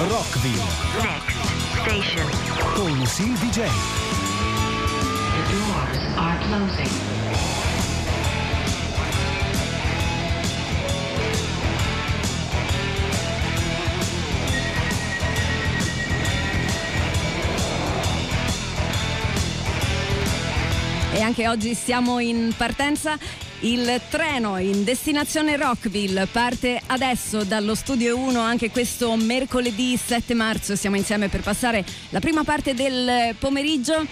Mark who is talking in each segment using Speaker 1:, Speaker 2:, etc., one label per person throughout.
Speaker 1: Rockville.
Speaker 2: Next station.
Speaker 1: Con Lucille DJ.
Speaker 2: The doors are closing.
Speaker 3: E anche oggi siamo in partenza. Il treno in destinazione Rockville parte adesso dallo Studio 1, anche questo mercoledì 7 marzo. Siamo insieme per passare la prima parte del pomeriggio.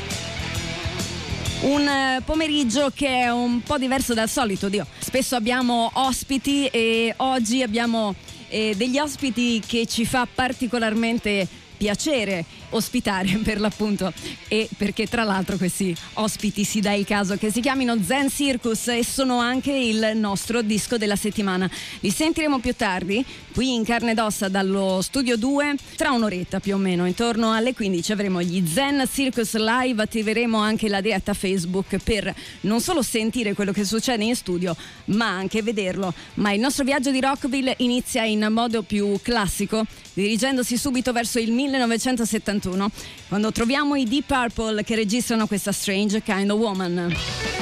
Speaker 3: Un pomeriggio che è un po' diverso dal solito. Spesso abbiamo ospiti e oggi abbiamo degli ospiti che ci fa particolarmente piacere ospitare, per l'appunto, e perché tra l'altro questi ospiti si dà il caso che si chiamino Zen Circus e sono anche il nostro disco della settimana. Li sentiremo più tardi qui in carne ed ossa dallo Studio 2, tra un'oretta più o meno, intorno alle 15 avremo gli Zen Circus live. attiveremo anche la diretta Facebook per non solo sentire quello che succede in studio ma anche vederlo. Ma il nostro viaggio di Rockville inizia in modo più classico, dirigendosi subito verso il 1971, quando troviamo i Deep Purple che registrano questa Strange Kind of Woman.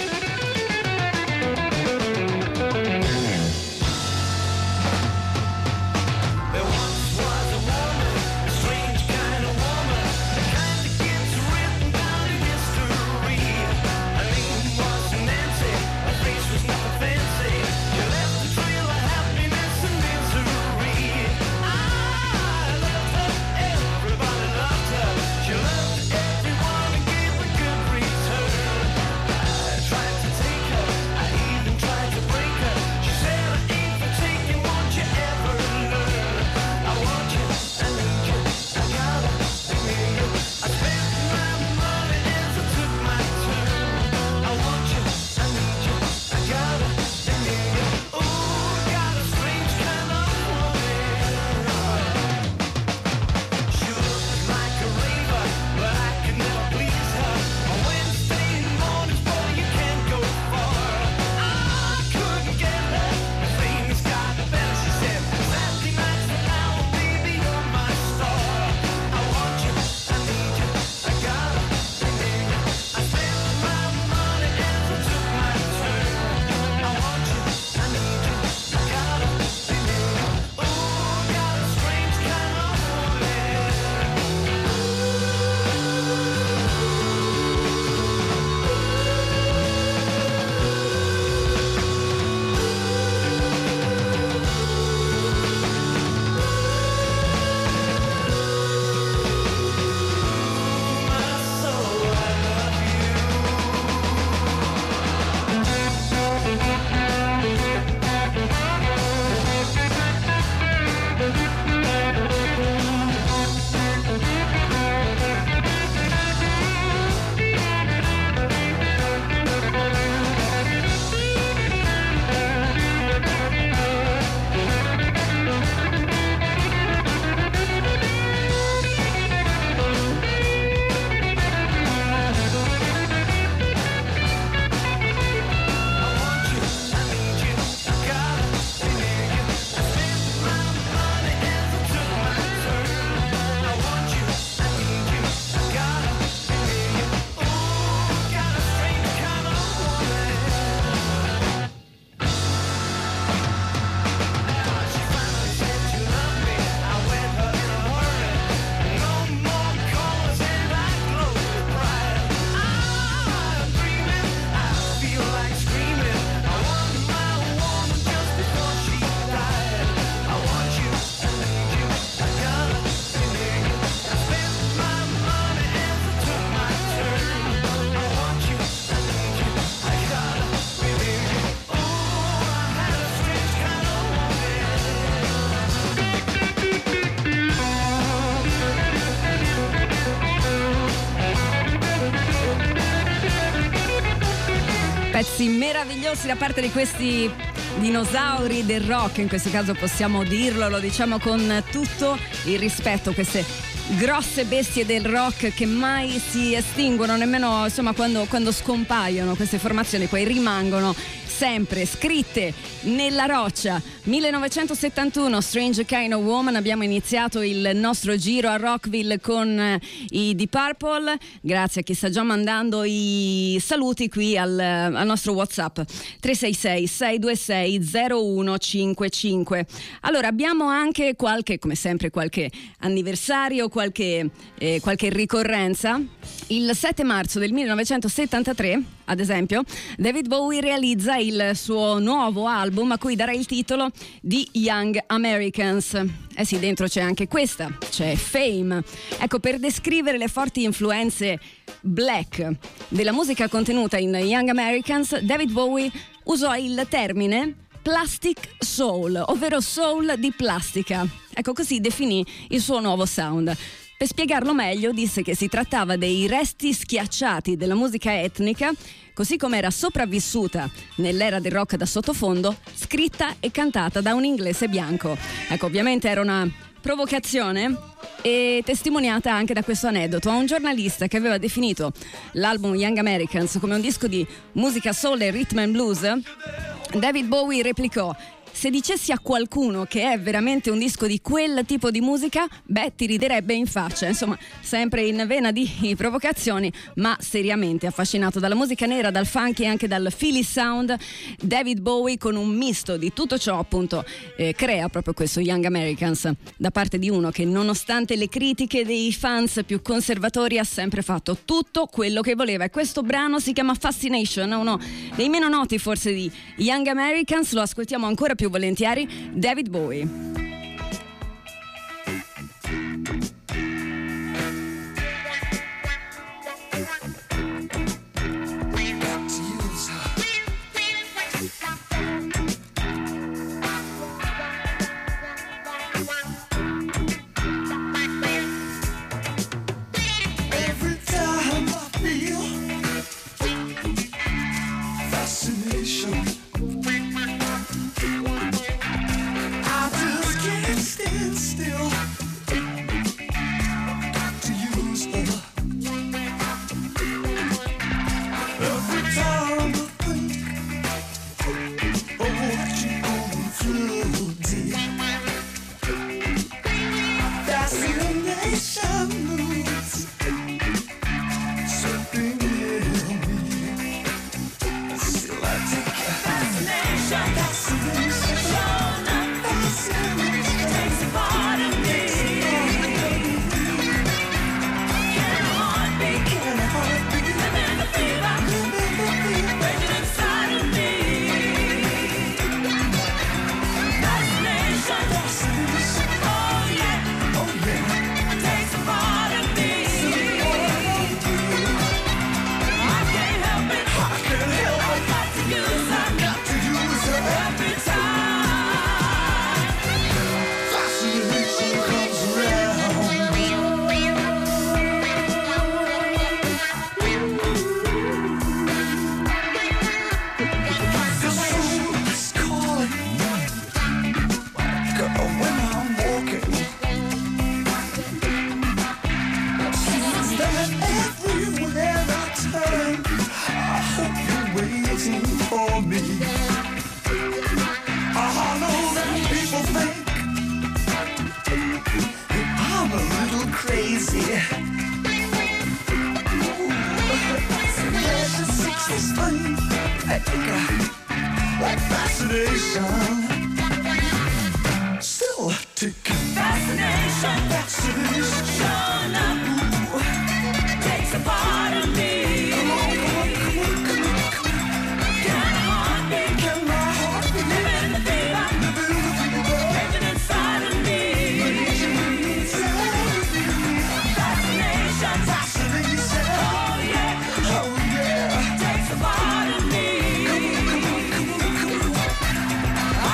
Speaker 3: Pezzi meravigliosi da parte di questi dinosauri del rock, in questo caso possiamo dirlo, lo diciamo con tutto il rispetto, queste grosse bestie del rock che mai si estinguono, nemmeno insomma quando scompaiono queste formazioni, poi rimangono sempre scritte nella roccia. 1971, Strange Kind of Woman. Abbiamo iniziato il nostro giro a Rockville con i Deep Purple. Grazie a chi sta già mandando i saluti qui al nostro WhatsApp 366-626-0155. Allora, abbiamo anche come sempre qualche anniversario, qualche ricorrenza. Il 7 marzo del 1973, ad esempio, David Bowie realizza il suo nuovo album a cui darà il titolo di Young Americans. Eh sì, dentro c'è anche questa, c'è Fame. Ecco, per descrivere le forti influenze black della musica contenuta in Young Americans, David Bowie usò il termine plastic soul, ovvero soul di plastica. Ecco, così definì il suo nuovo sound. Per spiegarlo meglio, disse che si trattava dei resti schiacciati della musica etnica, così come era sopravvissuta nell'era del rock da sottofondo, scritta e cantata da un inglese bianco. Ecco, ovviamente era una provocazione e testimoniata anche da questo aneddoto. A un giornalista che aveva definito l'album Young Americans come un disco di musica soul e rhythm and blues, David Bowie replicò: se dicessi a qualcuno che è veramente un disco di quel tipo di musica, beh, ti riderebbe in faccia. Insomma, sempre in vena di provocazioni, ma seriamente affascinato dalla musica nera, dal funk e anche dal Philly sound, David Bowie, con un misto di tutto ciò, appunto, crea proprio questo Young Americans, da parte di uno che, nonostante le critiche dei fans più conservatori, ha sempre fatto tutto quello che voleva. E questo brano si chiama Fascination, uno dei meno noti forse di Young Americans. Lo ascoltiamo ancora più volentieri, David Bowie.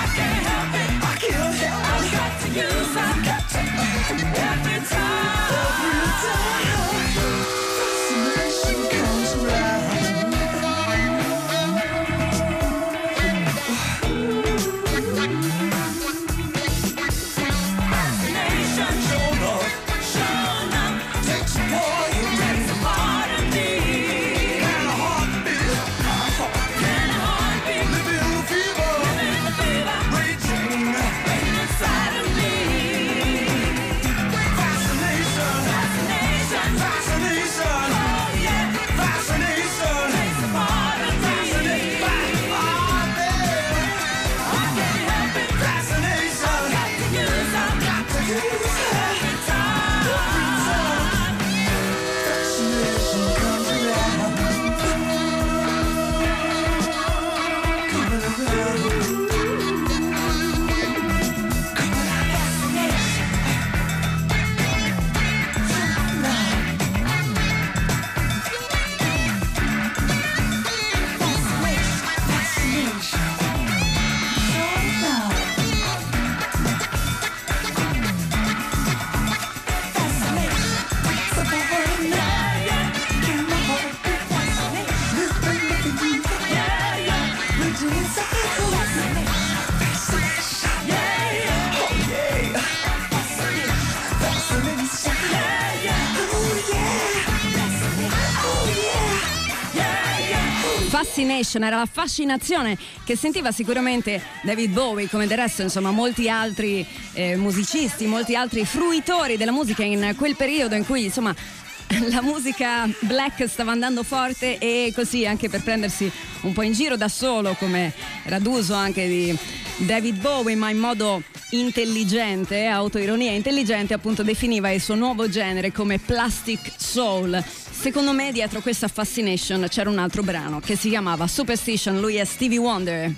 Speaker 1: Every time
Speaker 3: fascination, era la fascinazione che sentiva sicuramente David Bowie, come del resto insomma molti altri musicisti, molti altri fruitori della musica in quel periodo in cui insomma la musica black stava andando forte, e così anche per prendersi un po' in giro da solo, come era d'uso anche di David Bowie, ma in modo intelligente, autoironia intelligente, appunto definiva il suo nuovo genere come plastic soul. Secondo me dietro questa fascination c'era un altro brano che si chiamava Superstition, lui è Stevie Wonder.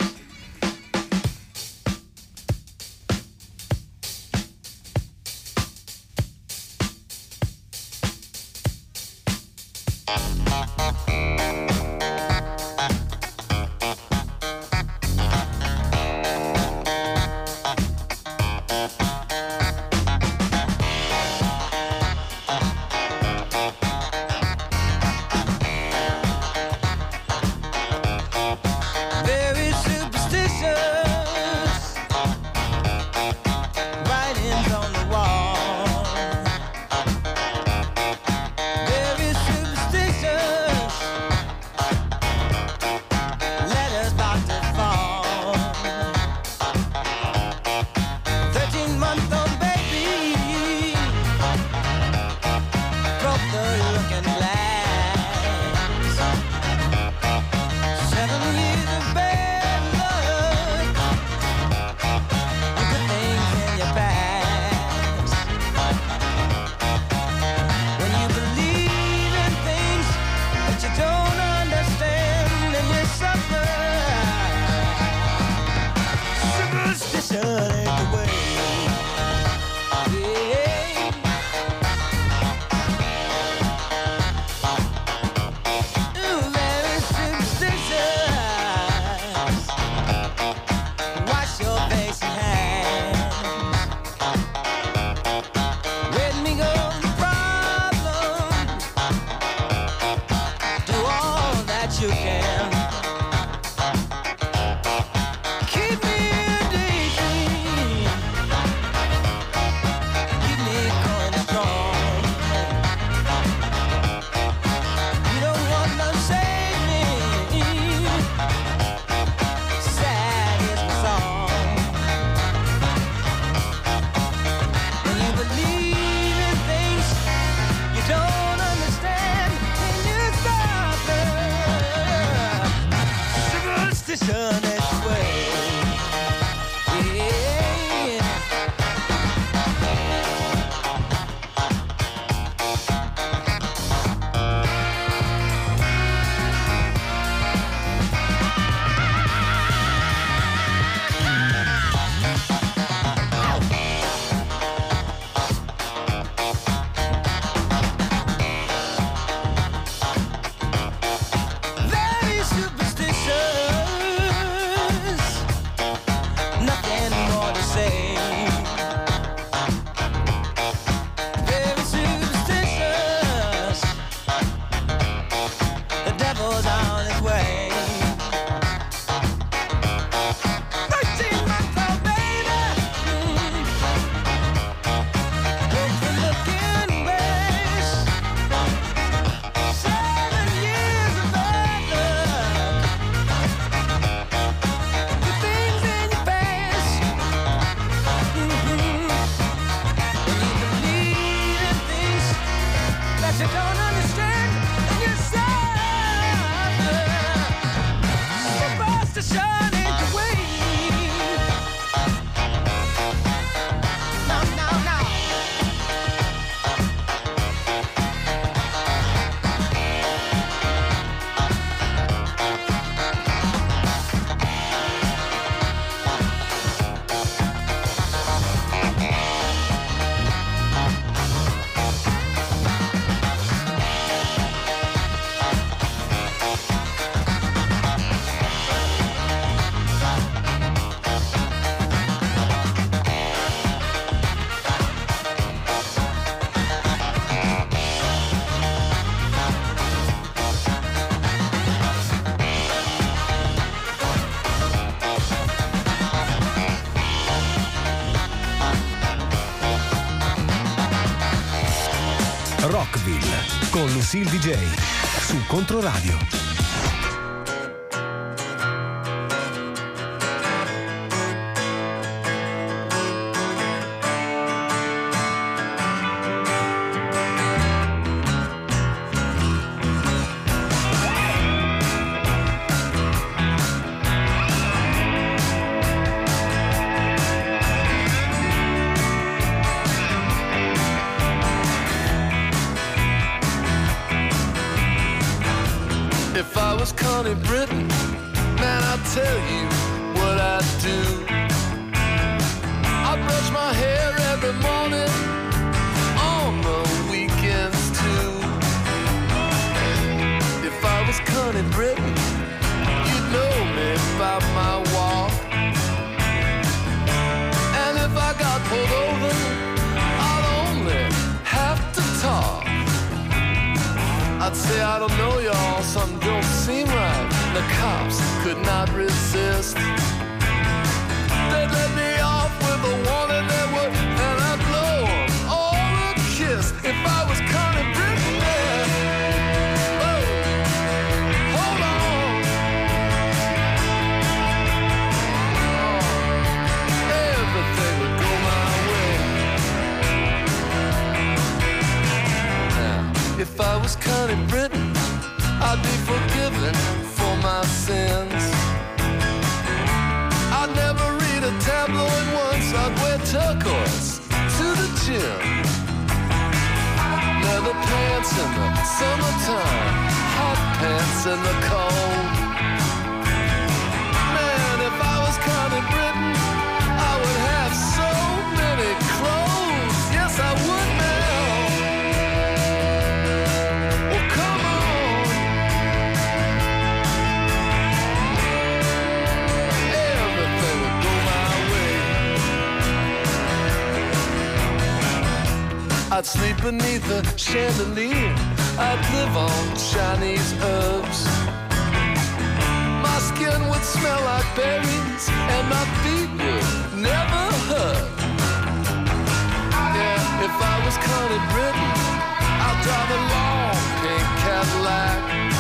Speaker 1: Rockville con Lucille DJ su Controradio. was Connie Britton, man, I'll tell you what I'd do. I brush my hair every morning, on the weekends too. If I was Connie Britton, you'd know me by my walk. And if I got pulled over, I'd only have to talk. I'd say, I don't know y'all, something don't seem right. The cops could not resist. They'd let me off with a warning they would, and I'd blow them all a kiss. If I was Connie Britton, yeah. Oh, hold on. Oh, everything would go my way. Now, if I was Connie Britton, I'd be forgiven for my sins. I'd never read a tabloid once. I'd wear turquoise to the gym. Leather pants in the summertime, hot pants in the cold. Man, if I was Connie Britton, I would have so many clothes. Yes, I would now. Oh, come on. Everything would go my way. I'd sleep beneath a chandelier. I'd live on Chinese herbs. My skin would smell like berries, and my feet would never hurt. Yeah, if I was Connie Britton, I'd drive a long pink Cadillac.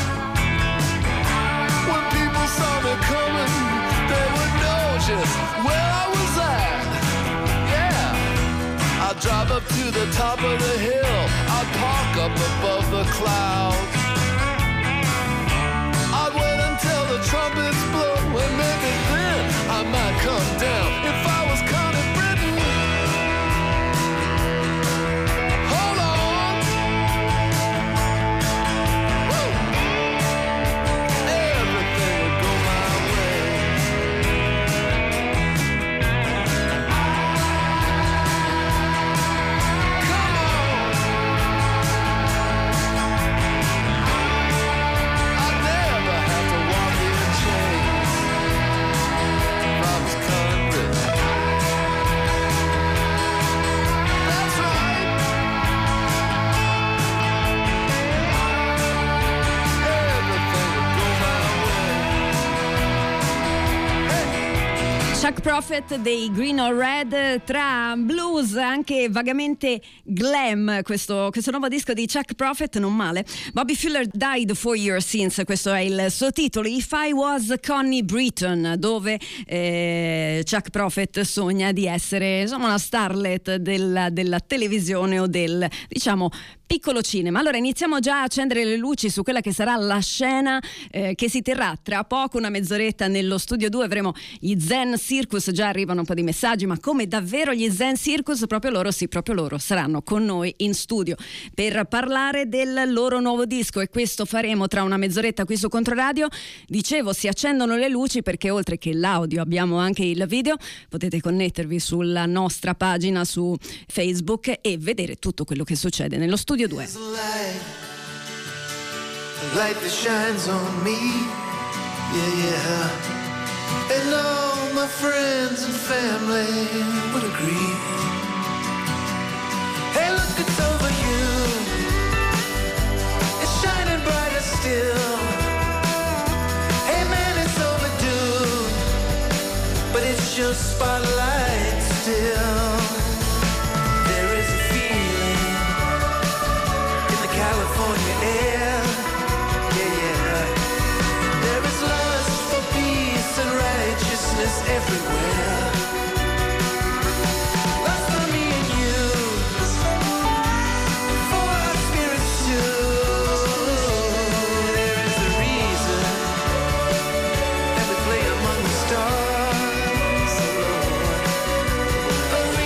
Speaker 1: When people saw me coming, they would know just where I was at. Yeah, I'd drive up to the top of the hill. I'd park up above the clouds. I'd wait until the trumpets blow, and maybe then I might come down. If I was Connie Britton, hold on. Woo. Everything would go my way. Come on. I'd never have to walk in chains. If I was Connie Britton. That's right. Everything would go my way. Hey.
Speaker 3: Chuck Prophet dei Green or Red, tra blues anche vagamente glam, questo nuovo disco di Chuck Prophet, non male. Bobby Fuller Died for Your Sins, questo è il suo titolo. If I Was Connie Britton, dove Chuck Prophet sogna di essere, insomma, una starlet della televisione o del, diciamo, piccolo cinema. Allora iniziamo già a accendere le luci su quella che sarà la scena che si terrà tra poco, una mezz'oretta nello studio 2. Avremo gli Zen Circus, già arrivano un po' di messaggi, ma come davvero gli Zen Circus? Proprio loro, sì, proprio loro saranno con noi in studio per parlare del loro nuovo disco, e questo faremo tra una mezz'oretta qui su Controradio. Dicevo, si accendono le luci perché oltre che l'audio abbiamo anche il video. Potete connettervi sulla nostra pagina su Facebook e vedere tutto quello che succede nello studio 2.
Speaker 1: There's a light that shines on me, yeah, yeah. And all my friends and family would agree. Hey, look, it's over you. It's shining brighter still. Hey, man, it's overdue, but it's your spotlight still. There is a feeling in the California air, yeah, yeah. There is lust for peace and righteousness everywhere. Lust for me and you, for our spirits too. There is a reason that we play among the stars, oh Lord. A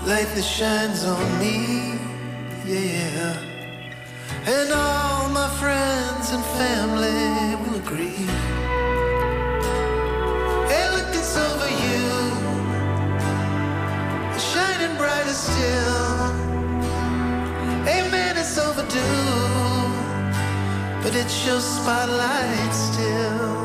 Speaker 1: light that shines on me, yeah. And all my friends and family will agree. Hey, look, it's over you, shining brighter still. Hey, man, it's overdue, but it's your spotlight still.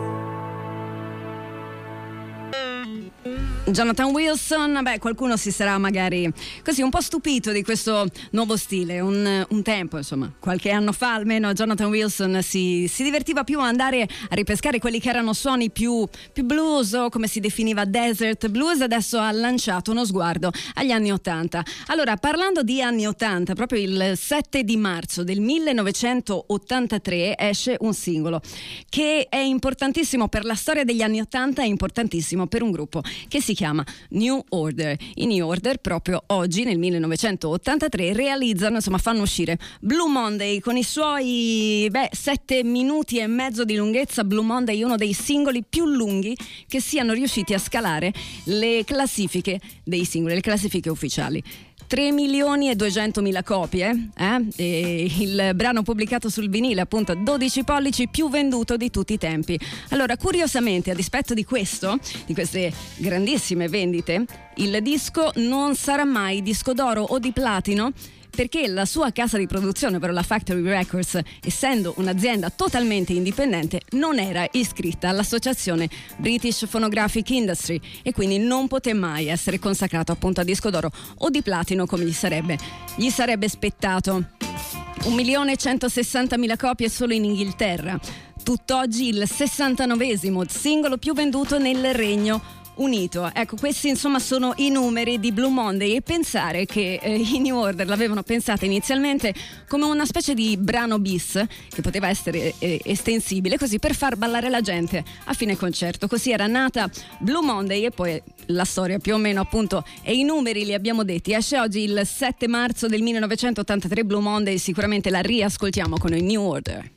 Speaker 3: Jonathan Wilson, beh, qualcuno si sarà magari così un po' stupito di questo nuovo stile. Un tempo, insomma, qualche anno fa almeno, Jonathan Wilson si divertiva più a andare a ripescare quelli che erano suoni più blues, o come si definiva desert blues. Adesso ha lanciato uno sguardo agli anni 80. Allora, parlando di anni 80, proprio il 7 di marzo del 1983 esce un singolo che è importantissimo per la storia degli anni 80, è importantissimo per un gruppo che si chiama New Order. I New Order proprio oggi nel 1983 realizzano, insomma fanno uscire Blue Monday con i suoi 7 minuti e mezzo di lunghezza. Blue Monday è uno dei singoli più lunghi che siano riusciti a scalare le classifiche dei singoli, le classifiche ufficiali. 3.200.000 copie, e il brano pubblicato sul vinile, appunto 12 pollici, più venduto di tutti i tempi. Allora, curiosamente, a dispetto di queste grandissime vendite, il disco non sarà mai disco d'oro o di platino, perché la sua casa di produzione, ovvero la Factory Records, essendo un'azienda totalmente indipendente, non era iscritta all'associazione British Phonographic Industry e quindi non poté mai essere consacrato appunto a disco d'oro o di platino come gli sarebbe spettato. 1.160.000 copie solo in Inghilterra. Tutt'oggi il 69esimo singolo più venduto nel Regno Unito. Ecco, questi insomma sono i numeri di Blue Monday, e pensare che i New Order l'avevano pensata inizialmente come una specie di brano bis che poteva essere estensibile, così per far ballare la gente a fine concerto. Così era nata Blue Monday, e poi la storia più o meno appunto, e i numeri li abbiamo detti. Esce oggi il 7 marzo del 1983 Blue Monday, sicuramente la riascoltiamo con i New Order.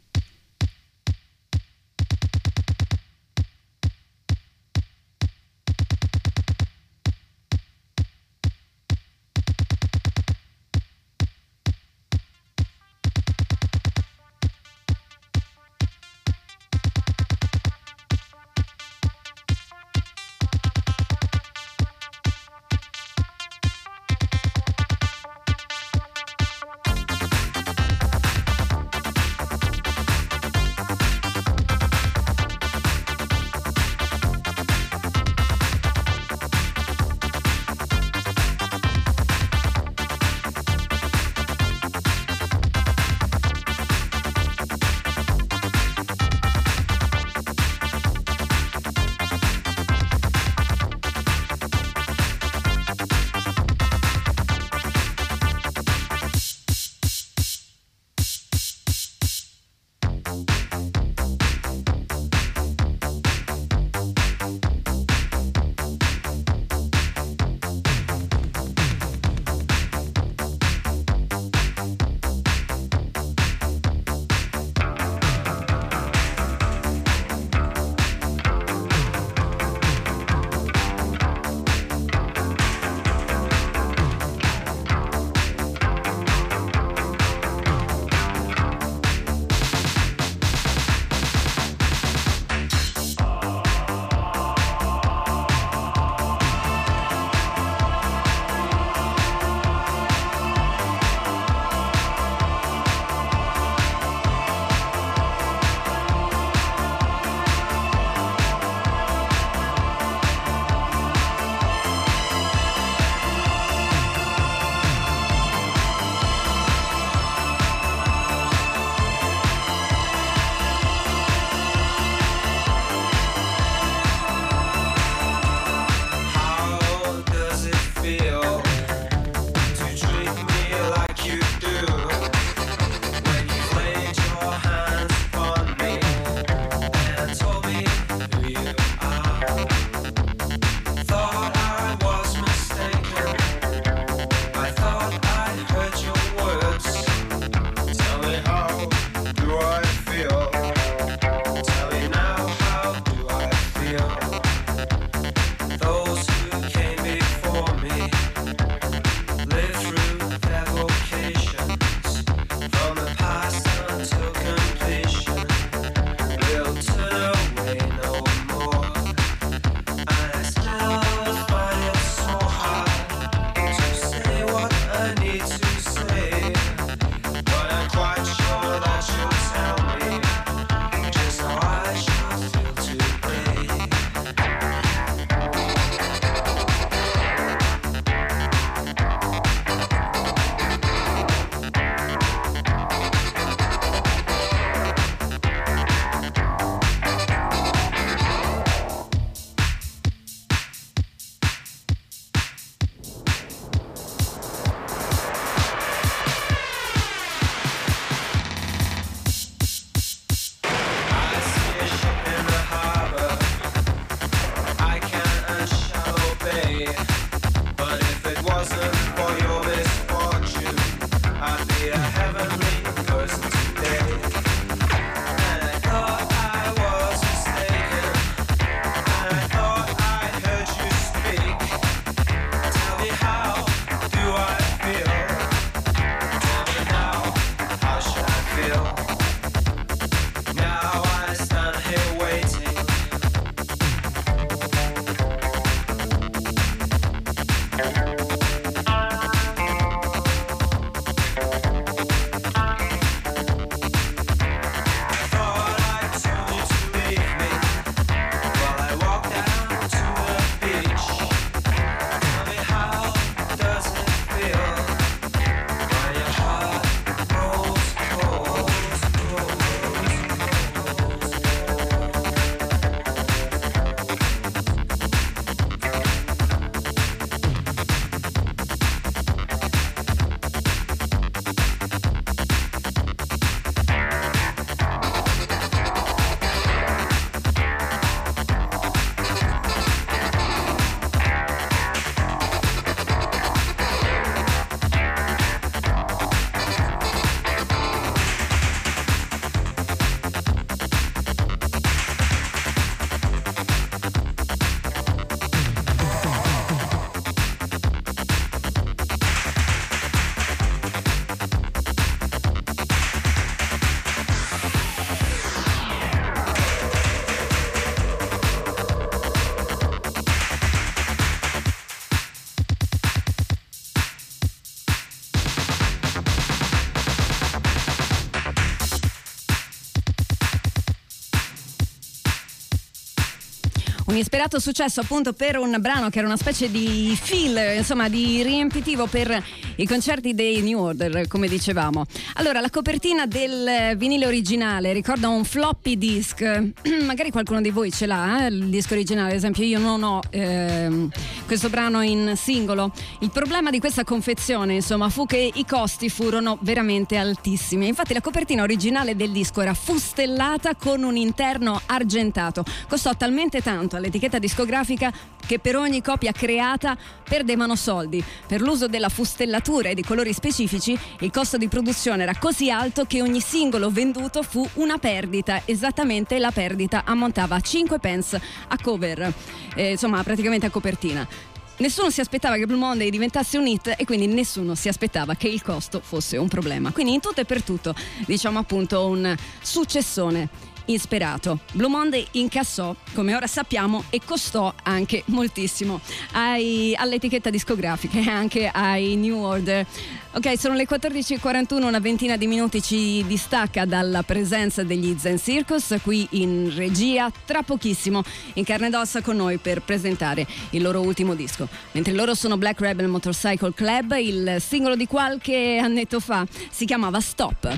Speaker 3: Un isperato successo appunto per un brano che era una specie di fill, insomma di riempitivo per i concerti dei New Order, come dicevamo. Allora, la copertina del vinile originale ricorda un floppy disk, magari qualcuno di voi ce l'ha, il disco originale, ad esempio io non ho questo brano in singolo. Il problema di questa confezione, insomma, fu che i costi furono veramente altissimi. Infatti la copertina originale del disco era fustellata con un interno argentato. Costò talmente tanto all'etichetta discografica che per ogni copia creata perdevano soldi. Per l'uso della fustellatura e di colori specifici, il costo di produzione era così alto che ogni singolo venduto fu una perdita. Esattamente, la perdita ammontava a 5 pence a cover, insomma praticamente a copertina. Nessuno si aspettava che Blue Monday diventasse un hit e quindi nessuno si aspettava che il costo fosse un problema. Quindi in tutto e per tutto, diciamo appunto un successone insperato. Blue Monday incassò, come ora sappiamo, e costò anche moltissimo all'etichetta discografica e anche ai New Order. Ok, sono le 14:41, una ventina di minuti ci distacca dalla presenza degli Zen Circus qui in regia, tra pochissimo in carne ed ossa con noi per presentare il loro ultimo disco. Mentre loro sono Black Rebel Motorcycle Club, il singolo di qualche annetto fa si chiamava Stop.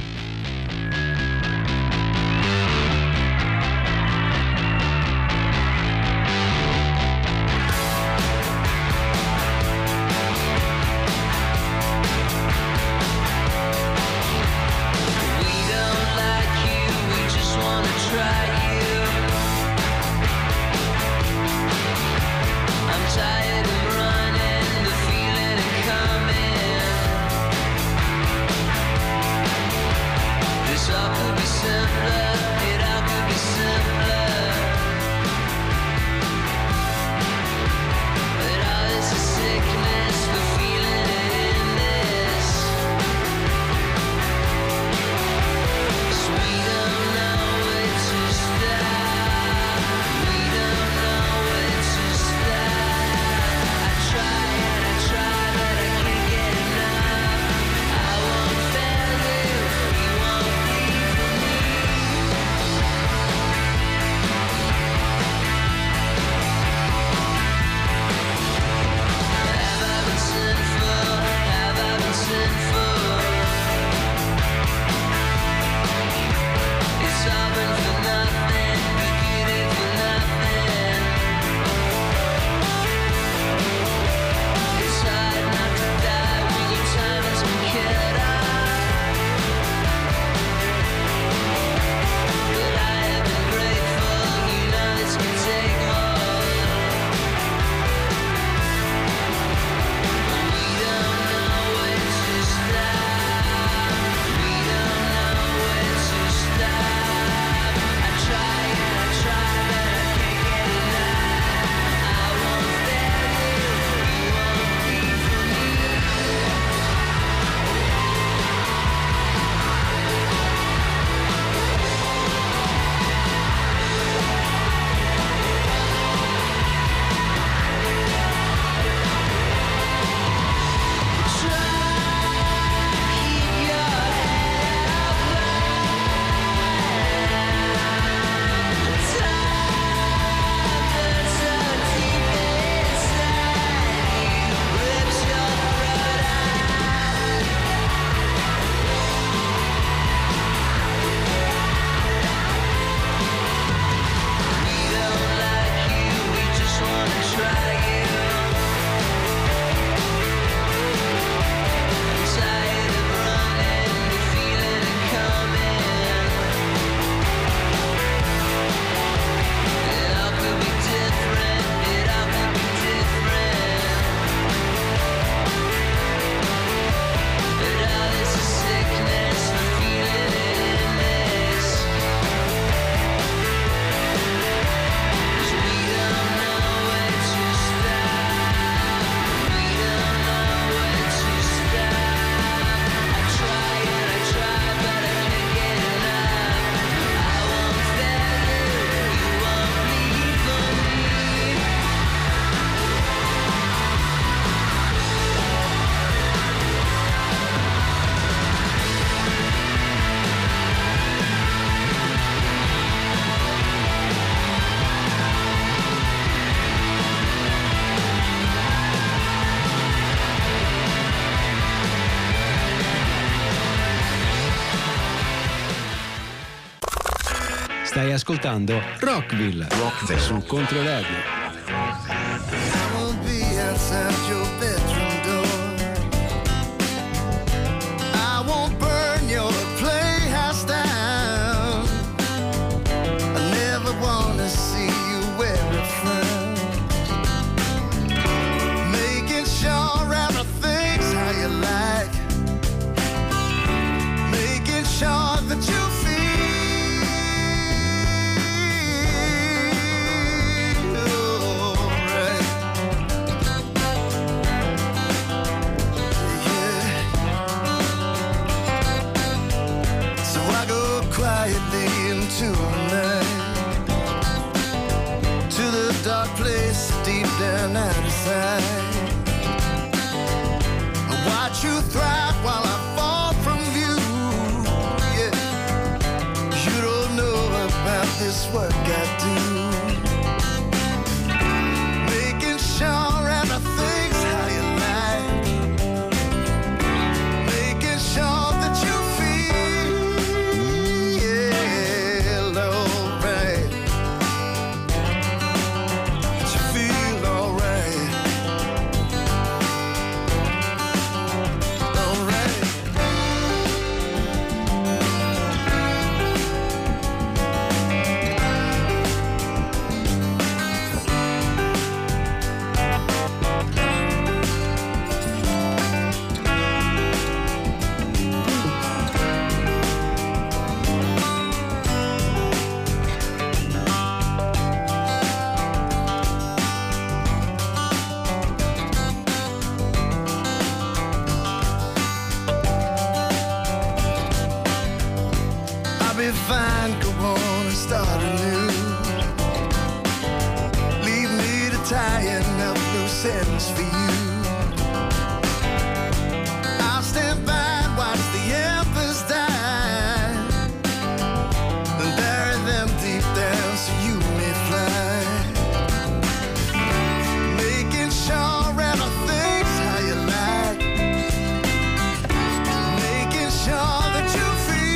Speaker 1: Feeling it coming.
Speaker 4: Stai ascoltando Rockville su Controradio.
Speaker 1: I won't be outside your bedroom door. I won't burn your playhouse down. I never wanna see you wear a frown. Making sure everything's how you like. Making sure that you quietly into the night, to the dark place deep down out of sight. I watch you thrive while I fall from view. Yeah, you don't know about this work I do. Making sure everything's how you like. Making sure that you fine, go on and start anew. Leave me to tying up loose ends for you. I'll stand by and watch the embers die, and bury them deep down so you may fly. Making sure everything's how you like. Making sure that you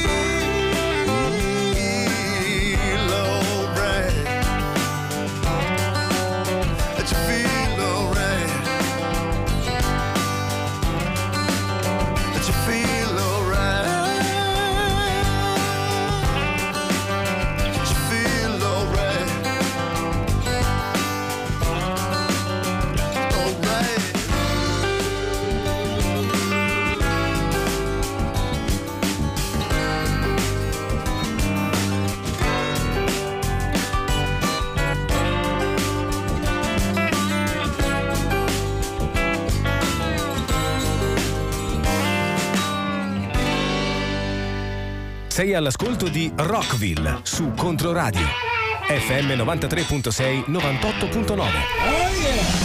Speaker 5: Sei all'ascolto di Rockville su Controradio FM 93.6 98.9. Oh yeah!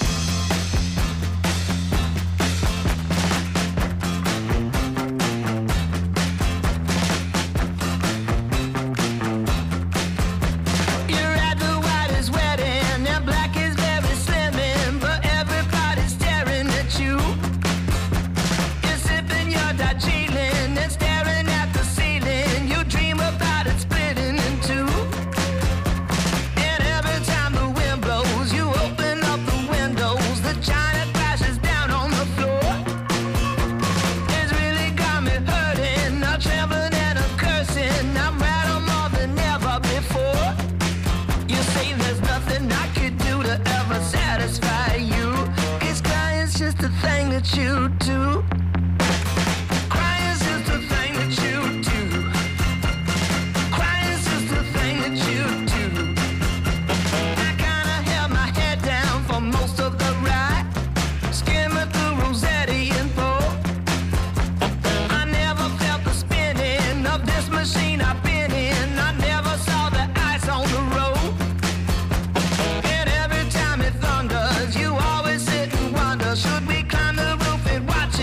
Speaker 1: You do. Crying's just a thing that you do. Crying's just a thing that you do. I kinda held my head down for most of the ride, skimming through Rossetti and Poe. I never felt the spinning of this machine I've been in. I never saw the ice on the road. And every time it thunders, you always sit and wonder, should we climb the roof and watch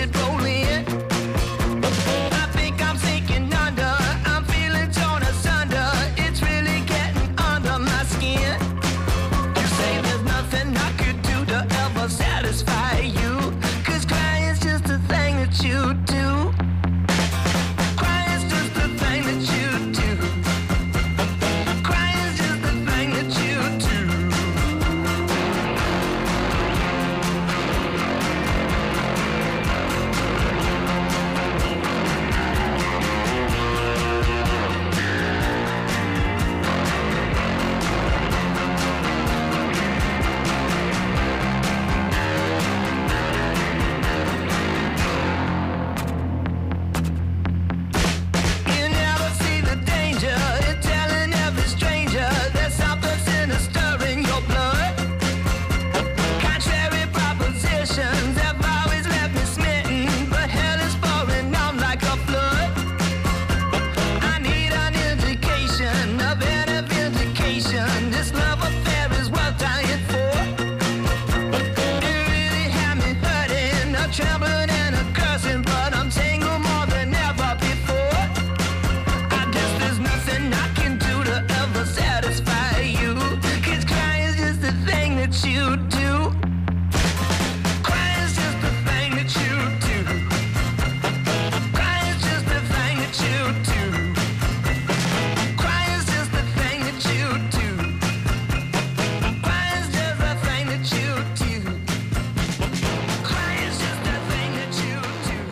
Speaker 6: that you do. Crying's just a thing that you do. Crying's just a thing that you do. Crying's just a thing that you do. Crying's just a thing that you do. Crying's just a thing that you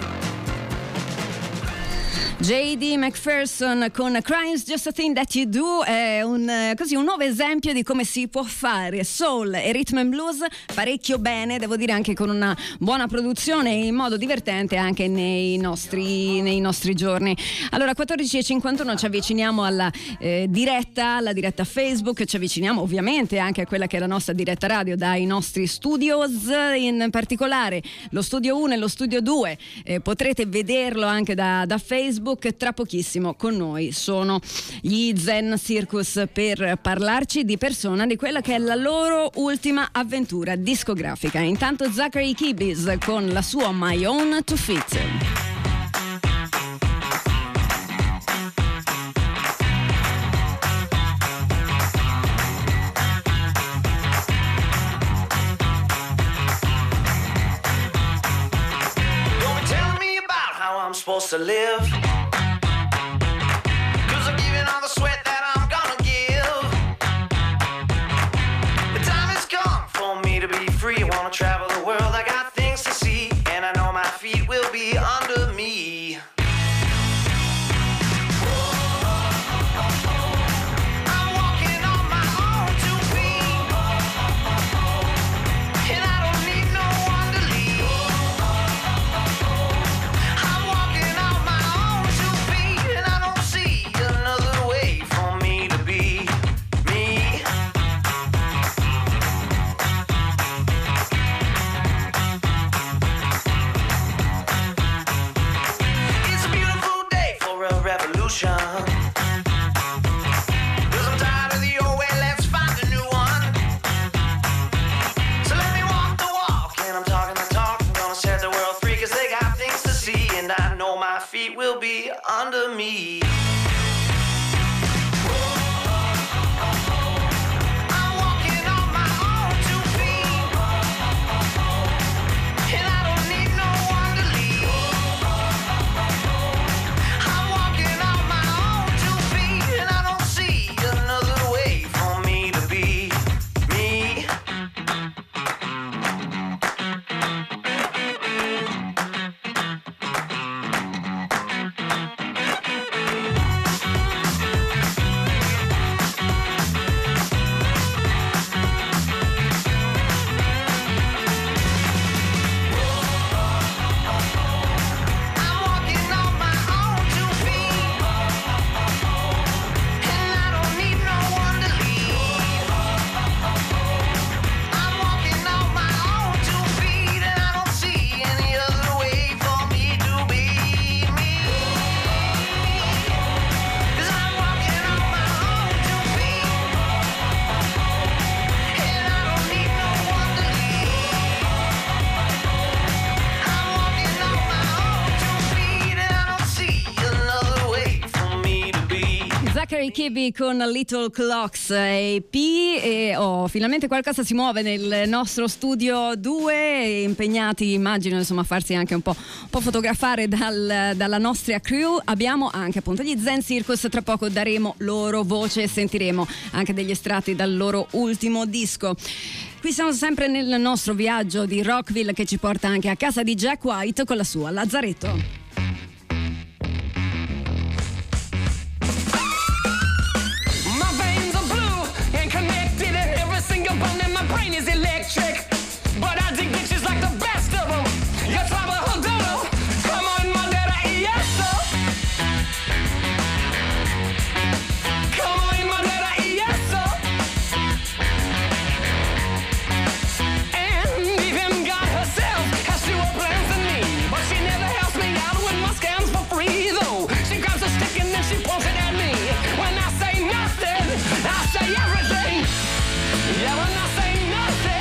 Speaker 6: do.
Speaker 3: J.D. McPherson con Crying's Just a Thing That You Do è un nuovo esempio di come si può fare soul e rhythm and blues parecchio bene, devo dire anche con una buona produzione e in modo divertente anche nei nostri giorni. Allora 14:51 ci avviciniamo alla diretta Facebook, ci avviciniamo ovviamente anche a quella che è la nostra diretta radio dai nostri studios, in particolare lo studio 1 e lo studio 2 potrete vederlo anche da Facebook. Tra pochissimo con noi sono gli Zen Circus per parlarci di persona di quella che è la loro ultima avventura discografica. Intanto Zachary Kibis con la sua My Own to Fit.
Speaker 6: I'm supposed to live, 'cause I'm giving all the sweat that I'm gonna give. The time has come for me to be free. I wanna travel the world, I got things to see, and I know my feet will be under me. I'm walking on my own 2 feet, and I don't need no one to lead. Cause I'm tired of the old way, let's find a new one. So let me walk the walk, and I'm talking the talk. I'm gonna set the world free, cause they got things to see, and I know my feet will be under me.
Speaker 3: Zachary Kibis con Little Clocks EP e finalmente qualcosa si muove nel nostro studio 2, impegnati immagino insomma a farsi anche un po' fotografare dalla nostra crew. Abbiamo anche appunto gli Zen Circus, tra poco daremo loro voce e sentiremo anche degli estratti dal loro ultimo disco. Qui siamo sempre nel nostro viaggio di Rockville che ci porta anche a casa di Jack White con la sua Lazzaretto.
Speaker 6: Brain is electric, but I dig bitches like the best of them. You're trouble, doodle. Come on, my daddy, yes, sir. Come on, my daddy, yes, sir. And even God herself has fewer plans than me, but she never helps me out with my scams for free, though. She grabs a stick and then she points it at me. When I say nothing, I say everything. Yeah, when I say nothing,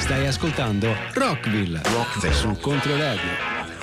Speaker 4: Stai ascoltando Rockville su Controradio.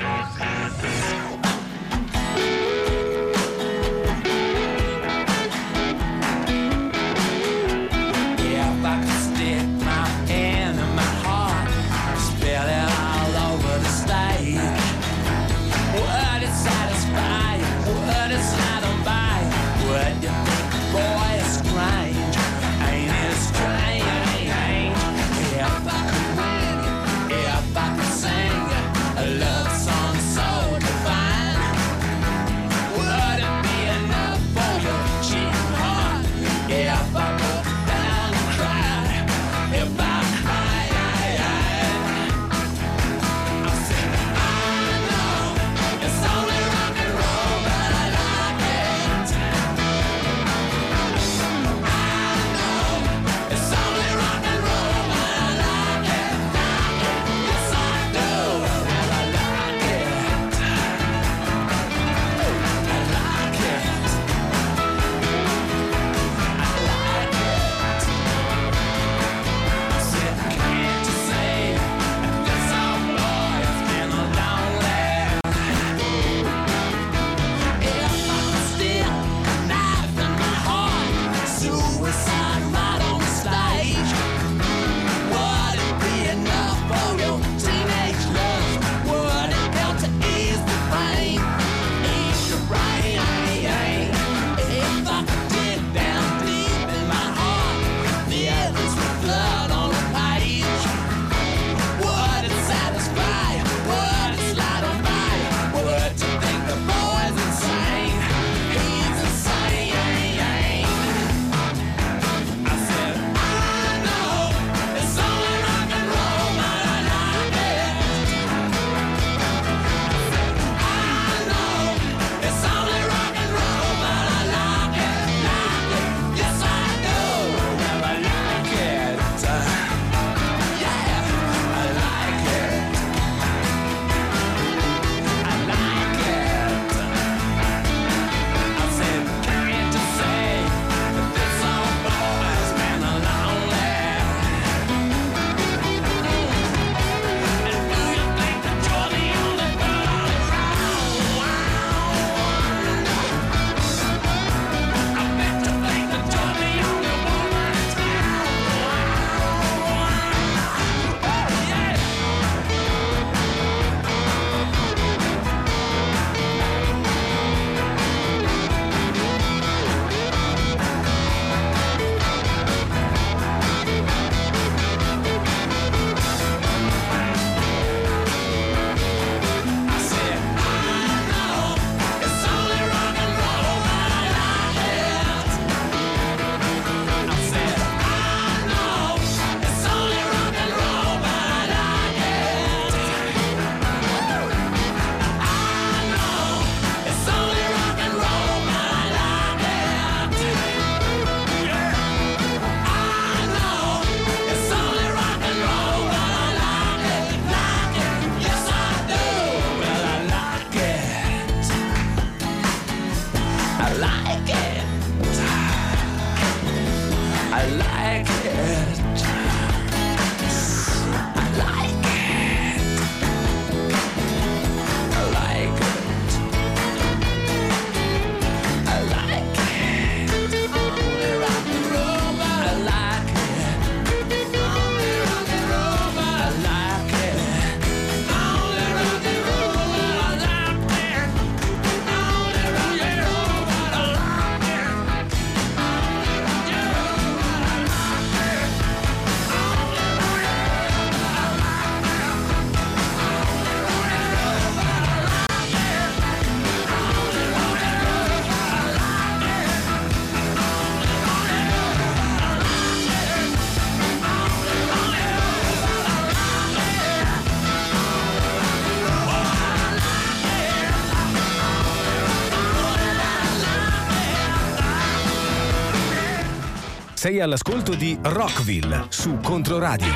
Speaker 5: Sei all'ascolto di Rockville su Controradio.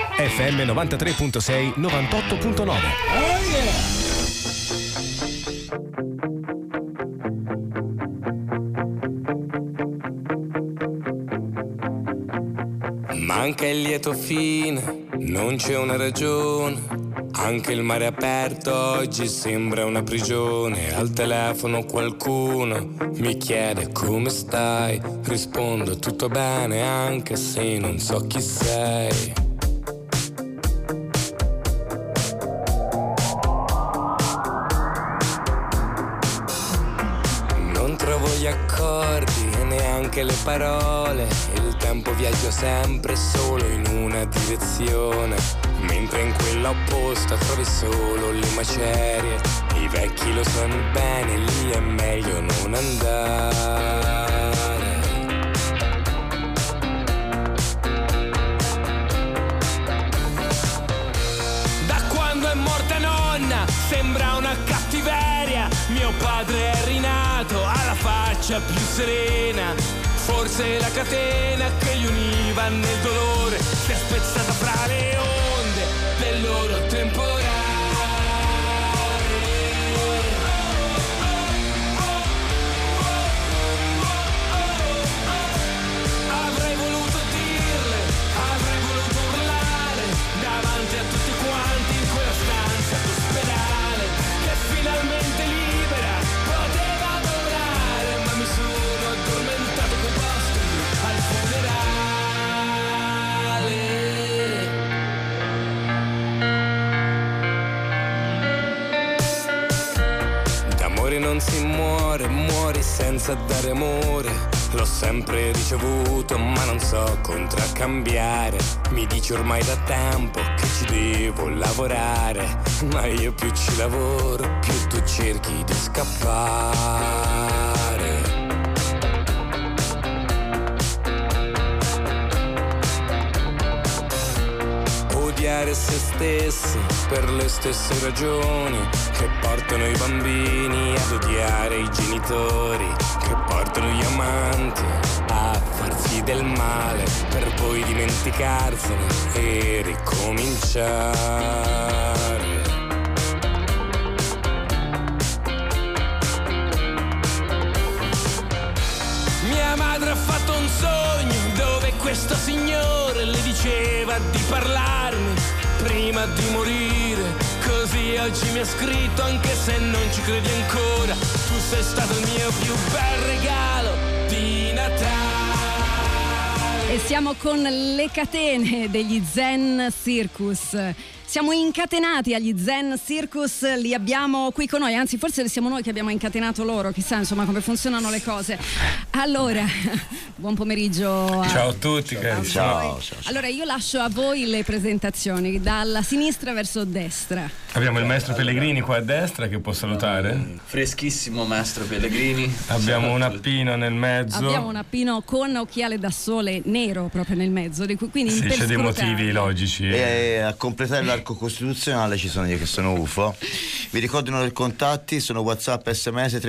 Speaker 5: FM 93.6 98.9.
Speaker 7: Manca il lieto fine non c'è una ragione, anche il mare aperto oggi sembra una prigione. Al telefono qualcuno mi chiede come stai, rispondo tutto bene anche se non so chi sei. Non trovo gli accordi e neanche le parole, il tempo viaggia sempre solo in una direzione, mentre in quella opposta trovi solo le macerie. I vecchi lo sanno bene, lì è meglio non andare. Da quando è morta nonna sembra una cattiveria, mio padre è rinato, ha la faccia più serena. Forse la catena che gli univa nel dolore si è spezzata fra le onde del loro temporale. Avrei voluto dirle, avrei voluto urlare davanti a tutti quanti in quella stanza d'ospedale, che finalmente libera poteva volare, ma mi sono addormentato coi postumi al funerale. D'amore non si muore, muori senza dare amore. L'ho sempre ricevuto ma non so contraccambiare. Mi dici ormai da tempo che ci devo lavorare, ma io più ci lavoro più tu cerchi di scappare. Odiare se stessi per le stesse ragioni che portano i bambini ad odiare i genitori, che portano gli amanti a farsi del male per poi dimenticarsene e ricominciare. Mia madre ha fatto un sogno dove questo signore le diceva di parlarmi prima di morire, così oggi mi ha scritto anche se non ci credi ancora: tu sei stato il mio più bel regalo di Natale.
Speaker 3: E siamo con le catene degli Zen Circus. Siamo incatenati agli Zen Circus, li abbiamo qui con noi, anzi forse siamo noi che abbiamo incatenato loro, chissà insomma come funzionano le cose. Allora, buon pomeriggio.
Speaker 7: Ciao a tutti.
Speaker 8: Ciao.
Speaker 3: Allora io lascio a voi le presentazioni, dalla sinistra verso destra.
Speaker 7: Abbiamo il maestro Pellegrini qua a destra che può salutare.
Speaker 8: Freschissimo maestro Pellegrini.
Speaker 7: Abbiamo un appino nel mezzo.
Speaker 3: Abbiamo un appino con occhiale da sole nero proprio nel mezzo, quindi
Speaker 7: sì, c'è dei motivi logici.
Speaker 8: E a completare l'arco costituzionale ci sono io che sono UFO. Vi ricordo i contatti, sono WhatsApp, SMS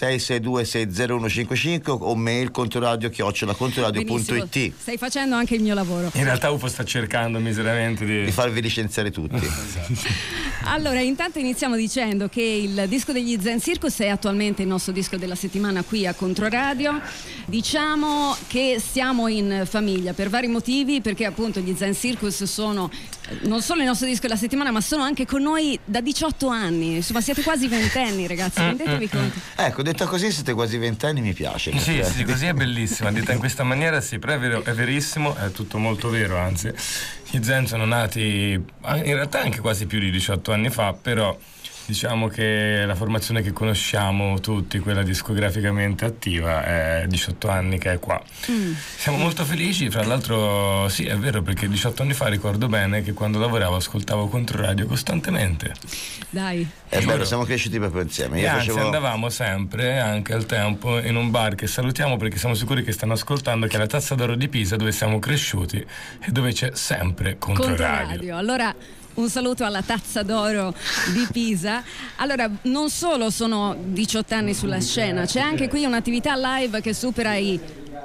Speaker 8: 366-6260155 o mail controradio@controradio.it.
Speaker 3: Stai facendo anche il mio lavoro.
Speaker 7: In realtà UFO sta cercando miseramente
Speaker 8: di farvi licenziare tutti.
Speaker 3: Allora, intanto iniziamo dicendo che il disco degli Zen Circus è attualmente il nostro disco della settimana qui a Controradio. Diciamo che siamo in famiglia per vari motivi, perché appunto gli Zen Circus sono non solo il nostro disco della settimana, ma sono anche con noi da 18 anni. Insomma, siete quasi ventenni, ragazzi, rendetevi conto.
Speaker 8: Ecco, detta così siete quasi ventenni, mi piace.
Speaker 7: Sì, così è bellissima, detta in questa maniera sì, però è verissimo, è tutto molto vero, anzi. Gli Zen sono nati in realtà anche quasi più di 18 anni fa, però diciamo che la formazione che conosciamo tutti, quella discograficamente attiva, è 18 anni che è qua. Siamo molto felici, fra l'altro sì, è vero, perché 18 anni fa ricordo bene che quando lavoravo ascoltavo Controradio costantemente.
Speaker 3: Dai.
Speaker 8: È vero, siamo cresciuti proprio insieme.
Speaker 7: Anzi, andavamo sempre, anche al tempo, in un bar che salutiamo perché siamo sicuri che stanno ascoltando, che è la Tazza d'Oro di Pisa, dove siamo cresciuti e dove c'è sempre Controradio.
Speaker 3: Allora, un saluto alla Tazza d'Oro di Pisa. Allora, non solo sono 18 anni sulla scena, c'è anche qui un'attività live che supera i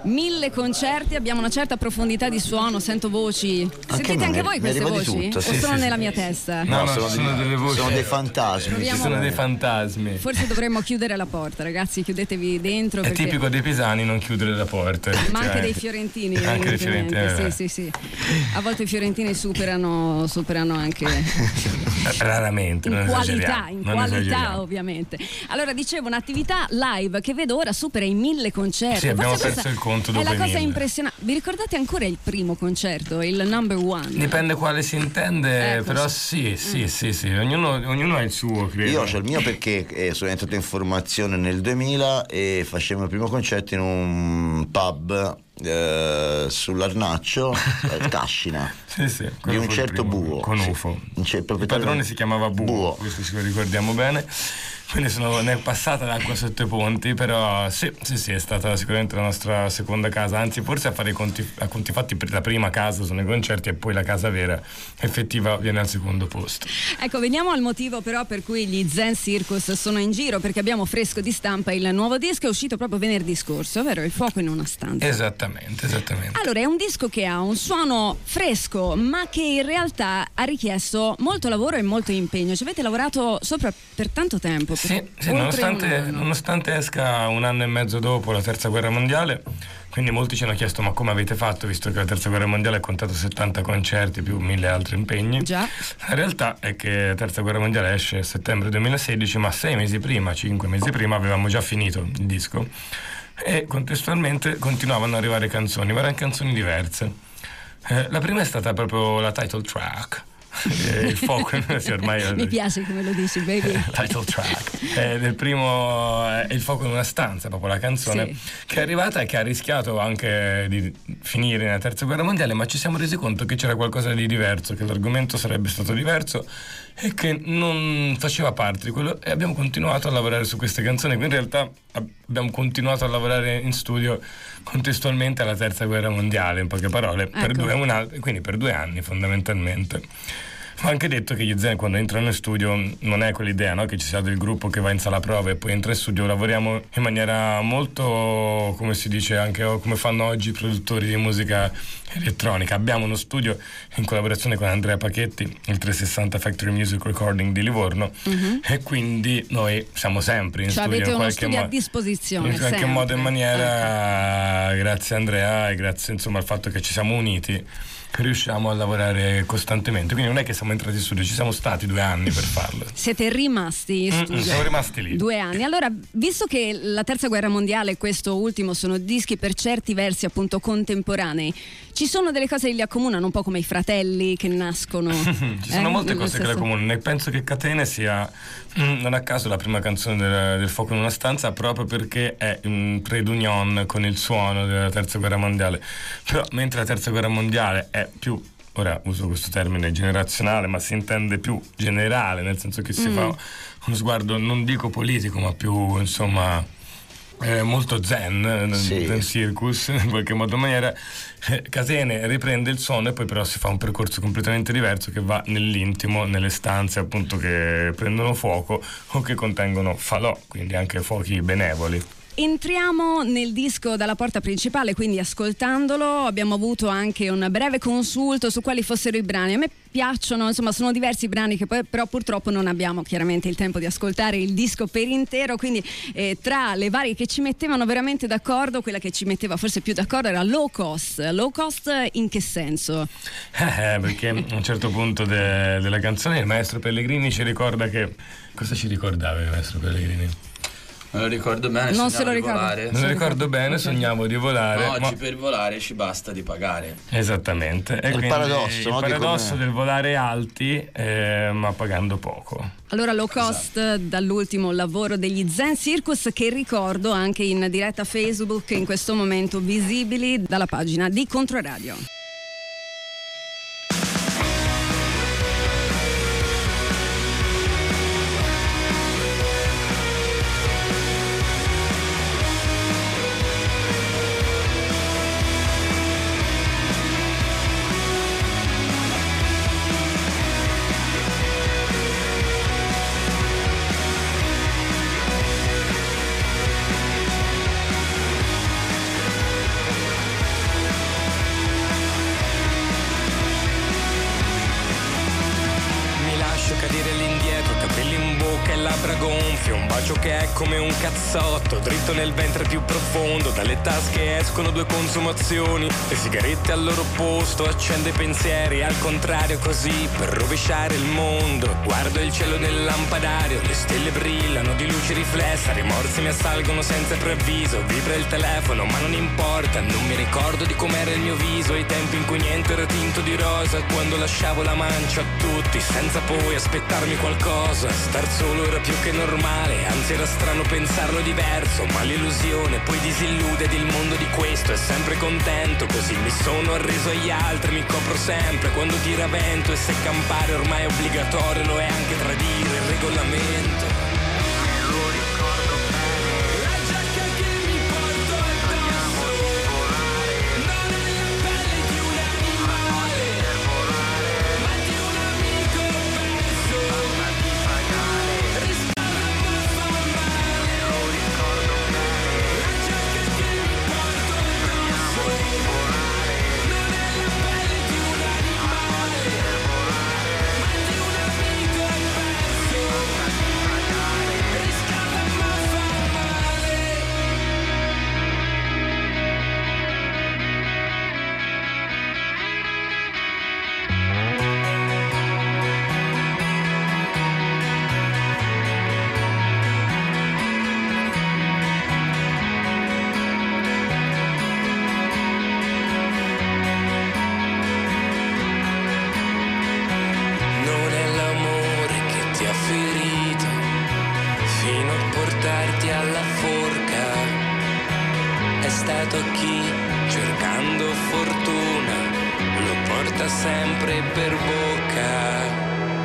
Speaker 3: 1000 concerti, abbiamo una certa profondità di suono, sento voci. Sentite anche voi queste voci?
Speaker 8: Tutto,
Speaker 3: o
Speaker 8: sì,
Speaker 3: sono
Speaker 8: sì,
Speaker 3: nella
Speaker 8: sì.
Speaker 3: mia testa?
Speaker 7: No, sono delle voci.
Speaker 8: Sono dei fantasmi.
Speaker 7: Ci sono dei fantasmi.
Speaker 3: Forse dovremmo chiudere la porta, ragazzi, chiudetevi dentro.
Speaker 7: È tipico dei pisani non chiudere la porta.
Speaker 3: Ma anche dei fiorentini.
Speaker 7: Anche dei fiorentini.
Speaker 3: Sì. A volte i fiorentini superano anche
Speaker 7: raramente,
Speaker 3: in
Speaker 7: non
Speaker 3: qualità,
Speaker 7: esageriamo.
Speaker 3: ovviamente. Allora, dicevo, un'attività live che vedo ora supera i 1000 concerti.
Speaker 7: Sì, abbiamo
Speaker 3: Forse
Speaker 7: perso il conto dopo
Speaker 3: è la
Speaker 7: i
Speaker 3: cosa
Speaker 7: 1000.
Speaker 3: impressionante. Vi ricordate ancora il primo concerto, il number one?
Speaker 7: Dipende quale si intende, però sì. Ognuno ha il suo, credo.
Speaker 8: Io ho il mio perché sono entrato in formazione nel 2000 e facevo il primo concerto in un pub sull'Arnaccio, Cascina,
Speaker 7: sì,
Speaker 8: di un certo Buo,
Speaker 7: con UFO.
Speaker 8: Il
Speaker 7: padrone si chiamava Buo, questo ce lo ricordiamo bene. Quindi ne è passata l'acqua sotto i ponti, però sì, è stata sicuramente la nostra seconda casa, anzi forse a fare a conti fatti per la prima casa sono i concerti e poi la casa vera effettiva viene al secondo posto.
Speaker 3: Ecco, veniamo al motivo però per cui gli Zen Circus sono in giro, perché abbiamo fresco di stampa il nuovo disco, è uscito proprio venerdì scorso, vero? Il fuoco in una stanza.
Speaker 7: Esattamente.
Speaker 3: Allora, è un disco che ha un suono fresco, ma che in realtà ha richiesto molto lavoro e molto impegno. Ci avete lavorato sopra per tanto tempo.
Speaker 7: Sì, nonostante esca un anno e mezzo dopo la terza guerra mondiale, quindi molti ci hanno chiesto ma come avete fatto, visto che la terza guerra mondiale ha contato 70 concerti più 1000 altri impegni.
Speaker 3: Già.
Speaker 7: La realtà è che la terza guerra mondiale esce a settembre 2016, ma 5 mesi prima avevamo già finito il disco e contestualmente continuavano ad arrivare canzoni, ma erano canzoni diverse. La prima è stata proprio la title track. Il fuoco sì, ormai
Speaker 3: mi piace come lo dici, baby.
Speaker 7: Title track del primo è Il fuoco in una stanza, proprio la canzone che è arrivata e che ha rischiato anche di finire nella terza guerra mondiale, ma ci siamo resi conto che c'era qualcosa di diverso, che l'argomento sarebbe stato diverso e che non faceva parte di quello, e abbiamo continuato a lavorare su queste canzoni. Quindi in realtà abbiamo continuato a lavorare in studio contestualmente alla terza guerra mondiale, in poche parole, quindi per 2 anni fondamentalmente. Ho anche detto che gli Zen quando entrano in studio non è quell'idea, no? Che ci sia del gruppo che va in sala prove e poi entra in studio. Lavoriamo in maniera molto, come si dice, anche come fanno oggi i produttori di musica elettronica. Abbiamo uno studio in collaborazione con Andrea Pachetti, il 360 Factory Music Recording di Livorno, e quindi noi siamo sempre in studio.
Speaker 3: Avete
Speaker 7: in
Speaker 3: uno studio a disposizione.
Speaker 7: In qualche modo e maniera, grazie a Andrea e grazie insomma al fatto che ci siamo uniti, riusciamo a lavorare costantemente. Quindi non è che siamo entrati in studio, ci siamo stati 2 anni per farlo.
Speaker 3: Siete rimasti in studio.
Speaker 7: Siamo rimasti lì
Speaker 3: 2 anni. Allora, visto che la terza guerra mondiale e questo ultimo sono dischi per certi versi appunto contemporanei, ci sono delle cose che li accomunano, un po' come i fratelli che nascono.
Speaker 7: Ci sono molte cose che li accomunano. E penso che Catene sia, non a caso, la prima canzone del fuoco in una stanza, proprio perché è un trade union con il suono della terza guerra mondiale. Però mentre la terza guerra mondiale è più, ora uso questo termine generazionale, ma si intende più generale, nel senso che si fa uno sguardo non dico politico, ma più insomma molto zen circus in qualche modo maniera. Catene riprende il suono e poi però si fa un percorso completamente diverso che va nell'intimo, nelle stanze appunto che prendono fuoco o che contengono falò, quindi anche fuochi benevoli.
Speaker 3: Entriamo nel disco dalla porta principale, quindi ascoltandolo abbiamo avuto anche un breve consulto su quali fossero i brani. A me piacciono, insomma sono diversi brani che poi però purtroppo non abbiamo chiaramente il tempo di ascoltare il disco per intero, quindi tra le varie che ci mettevano veramente d'accordo, quella che ci metteva forse più d'accordo era Low Cost. Low Cost in che senso?
Speaker 7: Perché a un certo punto della canzone il maestro Pellegrini ci ricorda che... Cosa ci ricordava il maestro Pellegrini?
Speaker 9: Me lo ricordo bene,
Speaker 3: non se lo ricordo.
Speaker 7: Me lo ricordo bene, sognavo di volare.
Speaker 9: Ma oggi per volare ci basta di pagare.
Speaker 7: Esattamente. E
Speaker 8: il paradosso
Speaker 7: del volare alti ma pagando poco.
Speaker 3: Allora Low Cost, dall'ultimo lavoro degli Zen Circus, che ricordo anche in diretta Facebook in questo momento visibili dalla pagina di Controradio.
Speaker 10: labbra gonfie, un bacio che è come un cazzotto, dritto nel ventre più profondo, dalle tasche escono 2 consumazioni, le sigarette al loro posto, accende pensieri al contrario così, per rovesciare il mondo, guardo il cielo nel lampadario, le stelle brillano di luce riflessa, rimorsi mi assalgono senza preavviso, vibra il telefono ma non importa, non mi ricordo di com'era il mio viso, ai tempi in cui niente era tinto di rosa, quando lasciavo la mancia a tutti, senza poi aspettarmi qualcosa, star solo era più che normale, anzi era strano pensarlo diverso, ma l'illusione poi disillude ed il mondo di questo è sempre contento, così mi sono arreso agli altri, mi copro sempre quando tira vento e se campare ormai è obbligatorio, lo è anche tradire il regolamento. Sempre per bocca.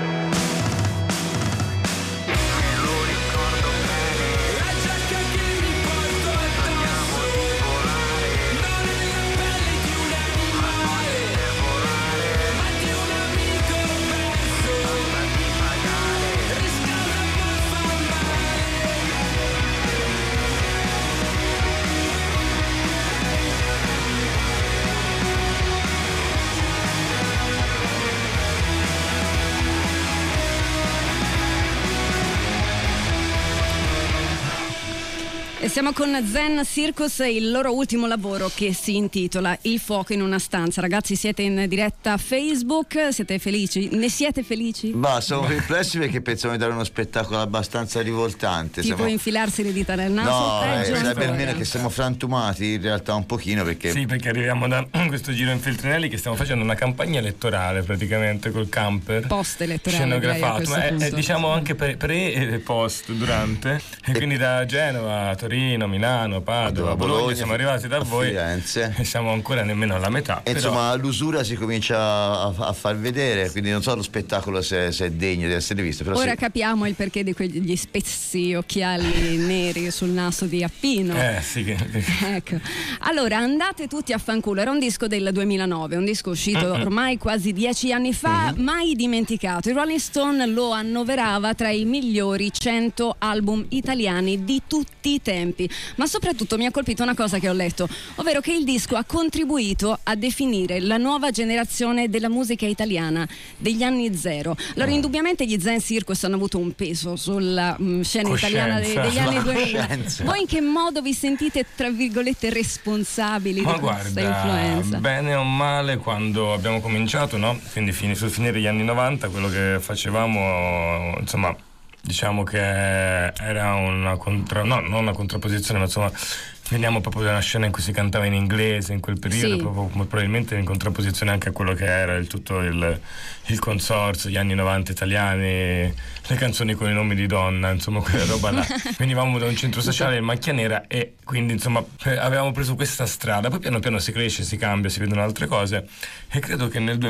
Speaker 3: E siamo con Zen Circus e il loro ultimo lavoro che si intitola Il fuoco in una stanza. Ragazzi, siete in diretta Facebook, siete felici? Ne siete felici?
Speaker 8: Ma sono perplessi perché pensavo di dare uno spettacolo abbastanza rivoltante.
Speaker 3: Tipo infilarsi le dita nel naso?
Speaker 8: No,
Speaker 3: sarebbe
Speaker 8: almeno che siamo frantumati in realtà un pochino perché...
Speaker 7: Sì, perché arriviamo da questo giro in Feltrinelli che stiamo facendo una campagna elettorale praticamente col camper.
Speaker 3: Post elettorale.
Speaker 7: Scenografato, ma è diciamo anche pre e post durante. E quindi da Genova, Torino, Milano, Padova, Bologna siamo arrivati da voi
Speaker 8: Firenze.
Speaker 7: E siamo ancora nemmeno alla metà.
Speaker 8: E insomma l'usura si comincia a far vedere, quindi non so lo spettacolo se è degno di essere visto. Però
Speaker 3: ora capiamo il perché di quegli spessi occhiali neri sul naso di Appino.
Speaker 7: Sì.
Speaker 3: Ecco. Allora, andate tutti a fanculo. Era un disco del 2009, un disco uscito ormai quasi 10 anni fa, mai dimenticato. Il Rolling Stone lo annoverava tra i migliori 100 album italiani di tutti i tempi. Ma soprattutto mi ha colpito una cosa che ho letto, ovvero che il disco ha contribuito a definire la nuova generazione della musica italiana degli anni zero. Allora, indubbiamente gli Zen Circus hanno avuto un peso sulla scena italiana degli anni 2000. Voi in che modo vi sentite, tra virgolette, responsabili di questa influenza?
Speaker 7: Bene o male, quando abbiamo cominciato, no? Quindi sul finire degli anni 90, quello che facevamo, insomma, diciamo che era non una contrapposizione, ma insomma veniamo proprio da una scena in cui si cantava in inglese in quel periodo, sì. Proprio probabilmente in contrapposizione anche a quello che era tutto il consorzio, gli anni 90 italiani, le canzoni con i nomi di donna, insomma quella roba là. Venivamo da un centro sociale in macchia nera e quindi insomma avevamo preso questa strada, poi piano piano si cresce, si cambia, si vedono altre cose e credo che nel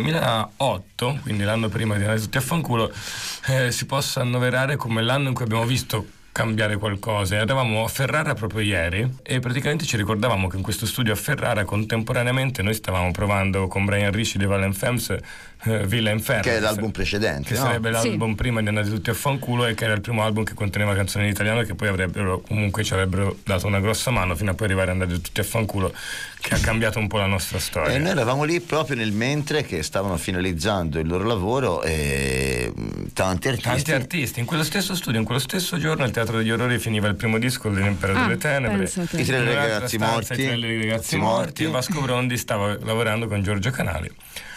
Speaker 7: 2008, quindi l'anno prima di andare tutti a fanculo, si possa annoverare come l'anno in cui abbiamo visto cambiare qualcosa. Eravamo a Ferrara proprio ieri e praticamente ci ricordavamo che in questo studio a Ferrara contemporaneamente noi stavamo provando con Brian Ricci dei Violent Femmes Villa Inferno,
Speaker 8: che è l'album precedente,
Speaker 7: che sarebbe l'album prima di Andate tutti a fanculo e che era il primo album che conteneva canzoni in italiano che poi ci avrebbero dato una grossa mano fino a poi arrivare a Andate tutti a fanculo, che ha cambiato un po' la nostra storia.
Speaker 8: E noi eravamo lì proprio nel mentre che stavano finalizzando il loro lavoro e tanti
Speaker 7: artisti. In quello stesso studio, in quello stesso giorno, il Teatro degli Orrori finiva il primo disco dell'Impero delle Tenebre,
Speaker 8: I tre ragazzi morti,
Speaker 7: e Vasco Brondi stava lavorando con Giorgio Canali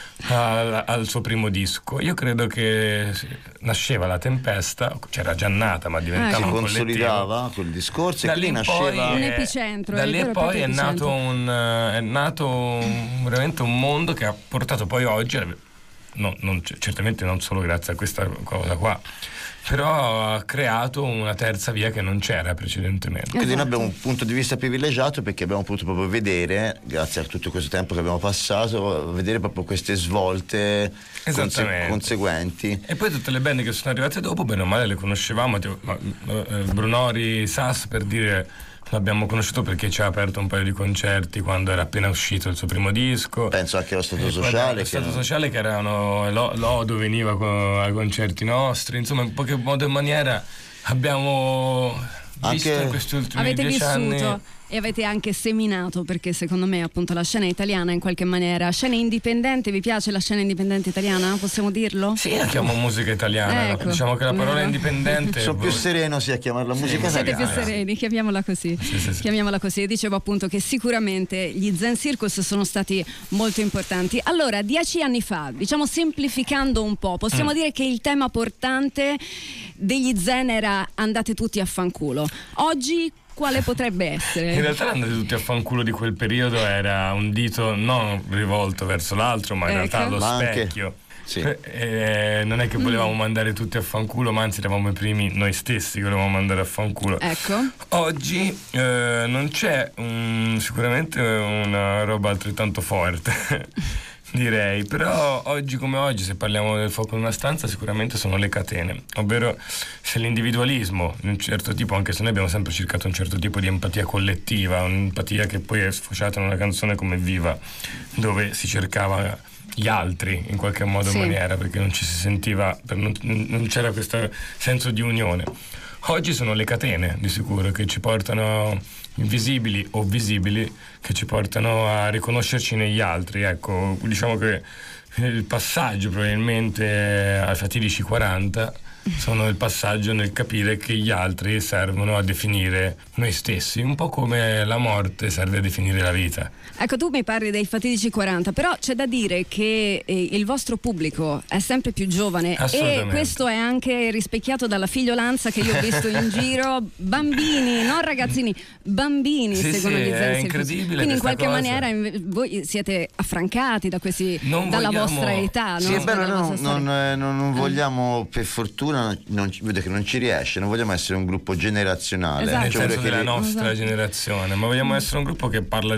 Speaker 7: al suo primo disco. Io credo che nasceva La Tempesta, c'era già nata, ma diventava
Speaker 8: si
Speaker 7: un
Speaker 8: consolidava quel discorso, e lì nasceva
Speaker 3: un epicentro.
Speaker 7: Da lì e poi è nato veramente un mondo che ha portato poi oggi, certamente non solo grazie a questa cosa qua, però ha creato una terza via che non c'era precedentemente.
Speaker 8: Quindi noi abbiamo un punto di vista privilegiato, perché abbiamo potuto proprio vedere, grazie a tutto questo tempo che abbiamo passato, vedere proprio queste svolte conseguenti.
Speaker 7: E poi tutte le band che sono arrivate dopo, bene o male le conoscevamo, Brunori, Sass, per dire, l'abbiamo conosciuto perché ci ha aperto un paio di concerti quando era appena uscito il suo primo disco.
Speaker 8: Penso anche allo Stato Sociale.
Speaker 7: Lo Stato Sociale, che erano Lodo veniva ai concerti nostri, insomma, in qualche modo e maniera abbiamo visto in questi ultimi 10 anni.
Speaker 3: E avete anche seminato, perché secondo me appunto la scena italiana in qualche maniera, scena indipendente, vi piace la scena indipendente italiana? Possiamo dirlo?
Speaker 7: Sì, la chiamo musica italiana,
Speaker 3: ecco.
Speaker 7: Diciamo che la parola indipendente...
Speaker 8: Sono più sereno a chiamarla musica italiana.
Speaker 3: Siete più sereni, chiamiamola così.
Speaker 7: Sì.
Speaker 3: Chiamiamola così. Dicevo appunto che sicuramente gli Zen Circus sono stati molto importanti. Allora, 10 anni fa, diciamo semplificando un po', possiamo dire che il tema portante degli Zen era andate tutti a fanculo. Oggi quale potrebbe essere?
Speaker 7: In realtà andate tutti a fanculo di quel periodo era un dito non rivolto verso l'altro, ma in realtà allo specchio.
Speaker 8: Sì.
Speaker 7: Non è che volevamo mandare tutti a fanculo, ma anzi eravamo i primi noi stessi che volevamo mandare a fanculo.
Speaker 3: Ecco.
Speaker 7: Oggi non c'è sicuramente una roba altrettanto forte. Direi, però oggi come oggi, se parliamo del fuoco in una stanza, sicuramente sono le catene, ovvero se l'individualismo di un certo tipo, anche se noi abbiamo sempre cercato un certo tipo di empatia collettiva, un'empatia che poi è sfociata in una canzone come Viva, dove si cercava gli altri in qualche modo o maniera, perché non ci si sentiva, non c'era questo senso di unione. Oggi sono le catene di sicuro che ci portano, invisibili o visibili, che ci portano a riconoscerci negli altri. Ecco, diciamo che il passaggio probabilmente ai fatidici 40 sono il passaggio nel capire che gli altri servono a definire noi stessi, un po' come la morte serve a definire la vita.
Speaker 3: Ecco, tu mi parli dei fatidici 40, però c'è da dire che il vostro pubblico è sempre più giovane, e questo è anche rispecchiato dalla figliolanza che io ho visto in giro. Bambini, non ragazzini, bambini, seguono gli Zen Circus.
Speaker 7: È incredibile.
Speaker 3: Quindi in qualche
Speaker 7: cosa.
Speaker 3: maniera voi siete affrancati da questi, dalla vostra età,
Speaker 8: sì,
Speaker 3: no?
Speaker 8: è bello, non vogliamo, per fortuna, vedo che non ci riesce, non vogliamo essere un gruppo generazionale,
Speaker 3: esatto.
Speaker 7: Nel senso della nostra generazione, ma vogliamo essere un gruppo che parla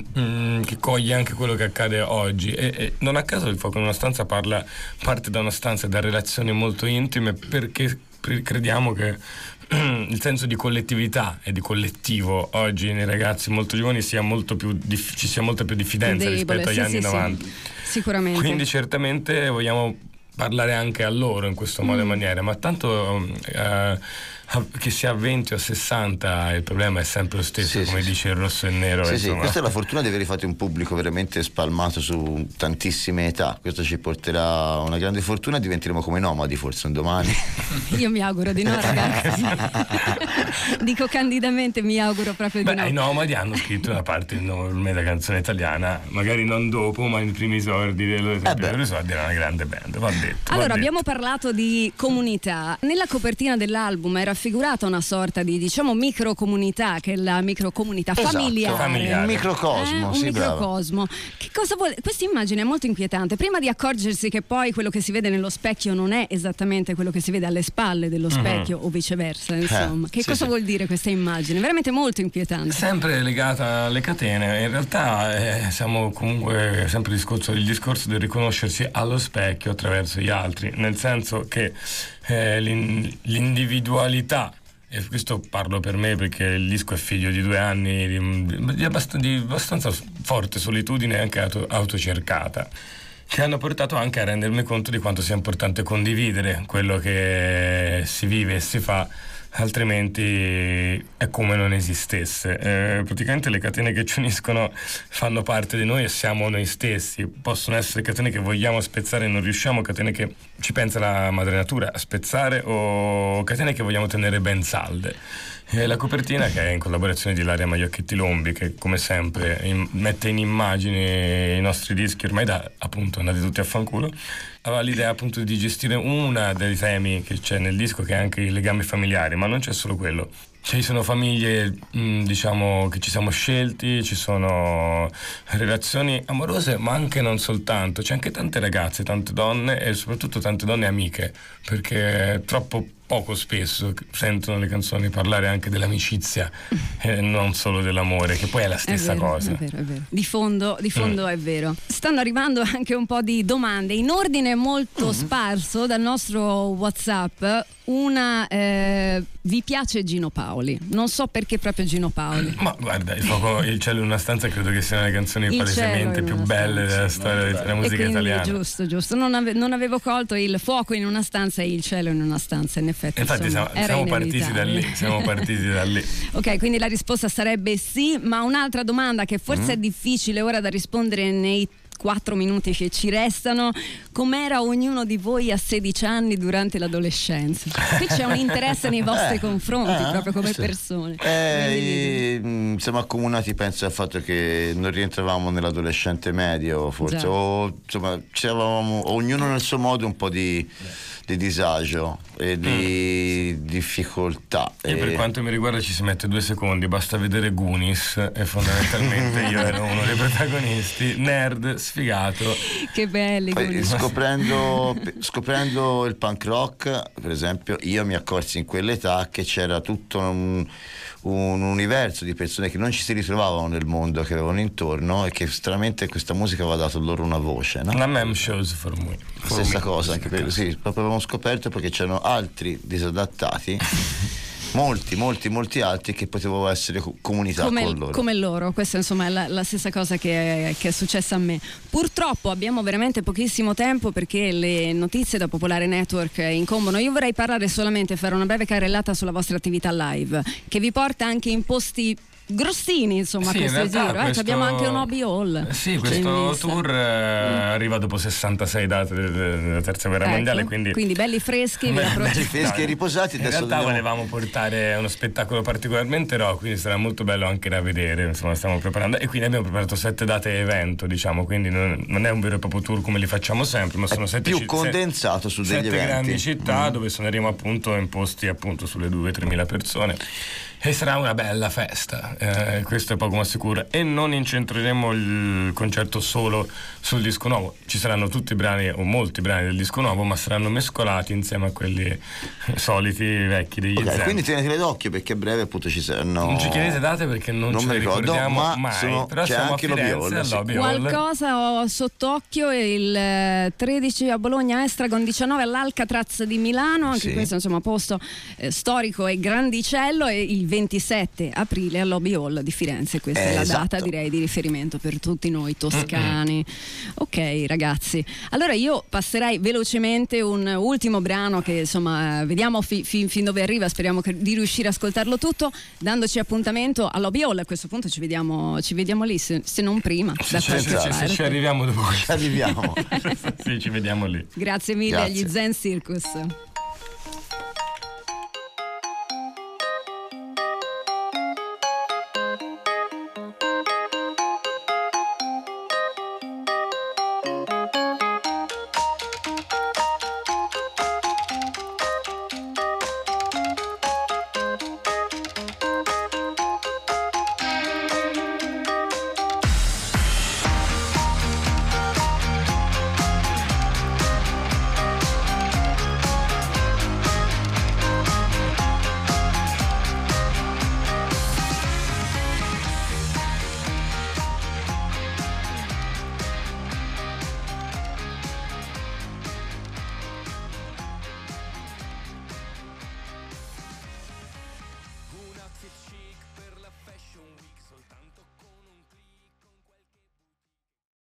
Speaker 7: che coglie anche quello che accade oggi, e non a caso il fuoco in una stanza parte da una stanza e da relazioni molto intime, perché crediamo che il senso di collettività e di collettivo oggi nei ragazzi molto giovani ci sia molta più diffidenza rispetto agli anni 90.
Speaker 3: Sicuramente.
Speaker 7: Quindi certamente vogliamo parlare anche a loro in questo modo e maniera, ma tanto che sia a 20 o a 60 il problema è sempre lo stesso, come dice il rosso e il nero.
Speaker 8: Sì, questa è la fortuna di aver fatto un pubblico veramente spalmato su tantissime età. Questo ci porterà una grande fortuna, diventeremo come Nomadi forse un domani.
Speaker 3: Io mi auguro di no, ragazzi. Dico candidamente, mi auguro proprio di no.
Speaker 7: I Nomadi hanno scritto una parte della canzone italiana, magari non dopo, ma nei primi esordi dell'esordio era una grande band, va detto.
Speaker 3: Allora, abbiamo parlato di comunità. Nella copertina dell'album era raffigurata una sorta di, diciamo, microcomunità, che è la microcomunità familiare.
Speaker 8: Un microcosmo,
Speaker 3: un microcosmo. Che cosa vuole? Questa immagine è molto inquietante. Prima di accorgersi che poi quello che si vede nello specchio non è esattamente quello che si vede alle spalle dello specchio, o viceversa, insomma. Che cosa vuol dire questa immagine? Veramente molto inquietante.
Speaker 7: Sempre legata alle catene. In realtà siamo comunque sempre il discorso del riconoscersi allo specchio attraverso gli altri, nel senso che l'individualità, e questo parlo per me perché il disco è figlio di 2 anni di abbastanza forte solitudine, anche autocercata, che hanno portato anche a rendermi conto di quanto sia importante condividere quello che si vive e si fa altrimenti è come non esistesse. Praticamente le catene che ci uniscono fanno parte di noi e siamo noi stessi. Possono essere catene che vogliamo spezzare e non riusciamo, catene che ci pensa la madre natura a spezzare, o catene che vogliamo tenere ben salde. La copertina, che è in collaborazione di Ilaria Maiocchetti Lombi, che come sempre mette in immagini i nostri dischi ormai da, appunto, andati tutti a fanculo, aveva l'idea appunto di gestire una dei temi che c'è nel disco, che è anche i legami familiari, ma non c'è solo quello. Ci sono famiglie, diciamo, che ci siamo scelti, ci sono relazioni amorose, ma anche non soltanto. C'è anche tante ragazze, tante donne e soprattutto tante donne amiche, perché troppo poco spesso sentono le canzoni parlare anche dell'amicizia e non solo dell'amore, che poi è la stessa cosa.
Speaker 3: È vero. Di fondo è vero. Stanno arrivando anche un po' di domande in ordine molto sparso dal nostro WhatsApp. Una, vi piace Gino Paoli? Non so perché proprio Gino Paoli.
Speaker 7: Ma guarda, Il cielo in una stanza credo che sia una delle canzoni palesemente più belle della storia della musica italiana.
Speaker 3: Giusto. Non avevo colto il fuoco in una stanza e il cielo in una stanza. In effetti
Speaker 7: siamo partiti da lì.
Speaker 3: Ok, quindi la risposta sarebbe sì, ma un'altra domanda che forse è difficile ora da rispondere nei 4 minuti che ci restano: com'era ognuno di voi a 16 anni durante l'adolescenza? Qui c'è un interesse nei vostri confronti, proprio come persone.
Speaker 8: Siamo accomunati, penso, al fatto che non rientravamo nell'adolescente medio, forse.
Speaker 3: Già.
Speaker 8: O insomma, c'eravamo ognuno nel suo modo un po' di disagio e di difficoltà.
Speaker 7: Io per quanto mi riguarda ci si mette 2 secondi, basta vedere Goonies e fondamentalmente io ero uno dei protagonisti, nerd, sfigato.
Speaker 3: Che belli.
Speaker 8: Poi, scoprendo il punk rock, per esempio, io mi accorsi in quell'età che c'era tutto un universo di persone che non ci si ritrovavano nel mondo che avevano intorno e che stranamente questa musica aveva dato loro una voce, no?
Speaker 7: La mem shows for me.
Speaker 8: Stessa cosa, anche sì, proprio avevamo scoperto, perché c'erano altri disadattati molti altri che potevano essere comunità con loro.
Speaker 3: Come loro, questa insomma è la stessa cosa che è successa a me. Purtroppo abbiamo veramente pochissimo tempo perché le notizie da Popolare Network incombono. Io vorrei fare una breve carrellata sulla vostra attività live, che vi porta anche in posti grossini, insomma,
Speaker 7: sì,
Speaker 3: questo giro. Abbiamo anche un hobby hall.
Speaker 7: Sì, questo tour arriva dopo 66 date della terza guerra mondiale, quindi
Speaker 3: belli freschi,
Speaker 8: belli freschi e riposati.
Speaker 7: In realtà volevamo portare uno spettacolo particolarmente raw, quindi sarà molto bello anche da vedere, insomma, stiamo preparando, e quindi abbiamo preparato 7 date evento, diciamo, quindi non è un vero e proprio tour come li facciamo sempre, ma sono 7
Speaker 8: più condensato su degli
Speaker 7: 7
Speaker 8: eventi,
Speaker 7: grandi città dove suoneremo appunto in posti appunto sulle 2-3 mila persone. E sarà una bella festa, questo è poco ma sicuro. E non incentreremo il concerto solo sul disco nuovo. Ci saranno tutti i brani o molti brani del disco nuovo, ma saranno mescolati insieme a quelli soliti vecchi degli Zen.
Speaker 8: Quindi tenetele d'occhio, perché a breve appunto ci saranno.
Speaker 7: Non ci chiedete date perché non ce le ricordiamo mai. Però
Speaker 8: c'è anche
Speaker 7: Lobby Hall.
Speaker 3: Qualcosa ho sott'occhio, il 13 a Bologna, Estragon 19 all'Alcatraz di Milano, anche questo insomma posto storico e grandicello, e il 27 aprile al Lobby Hall di Firenze. Questa è la data, direi, di riferimento per tutti noi toscani. Ok ragazzi, allora io passerei velocemente un ultimo brano che insomma vediamo fin dove arriva, speriamo di riuscire a ascoltarlo tutto, dandoci appuntamento al Lobby Hall. A questo punto ci vediamo lì, se non prima.
Speaker 7: Se ci arriviamo dopo.
Speaker 8: Ci arriviamo.
Speaker 7: Sì, ci vediamo lì.
Speaker 3: Grazie mille agli Zen Circus.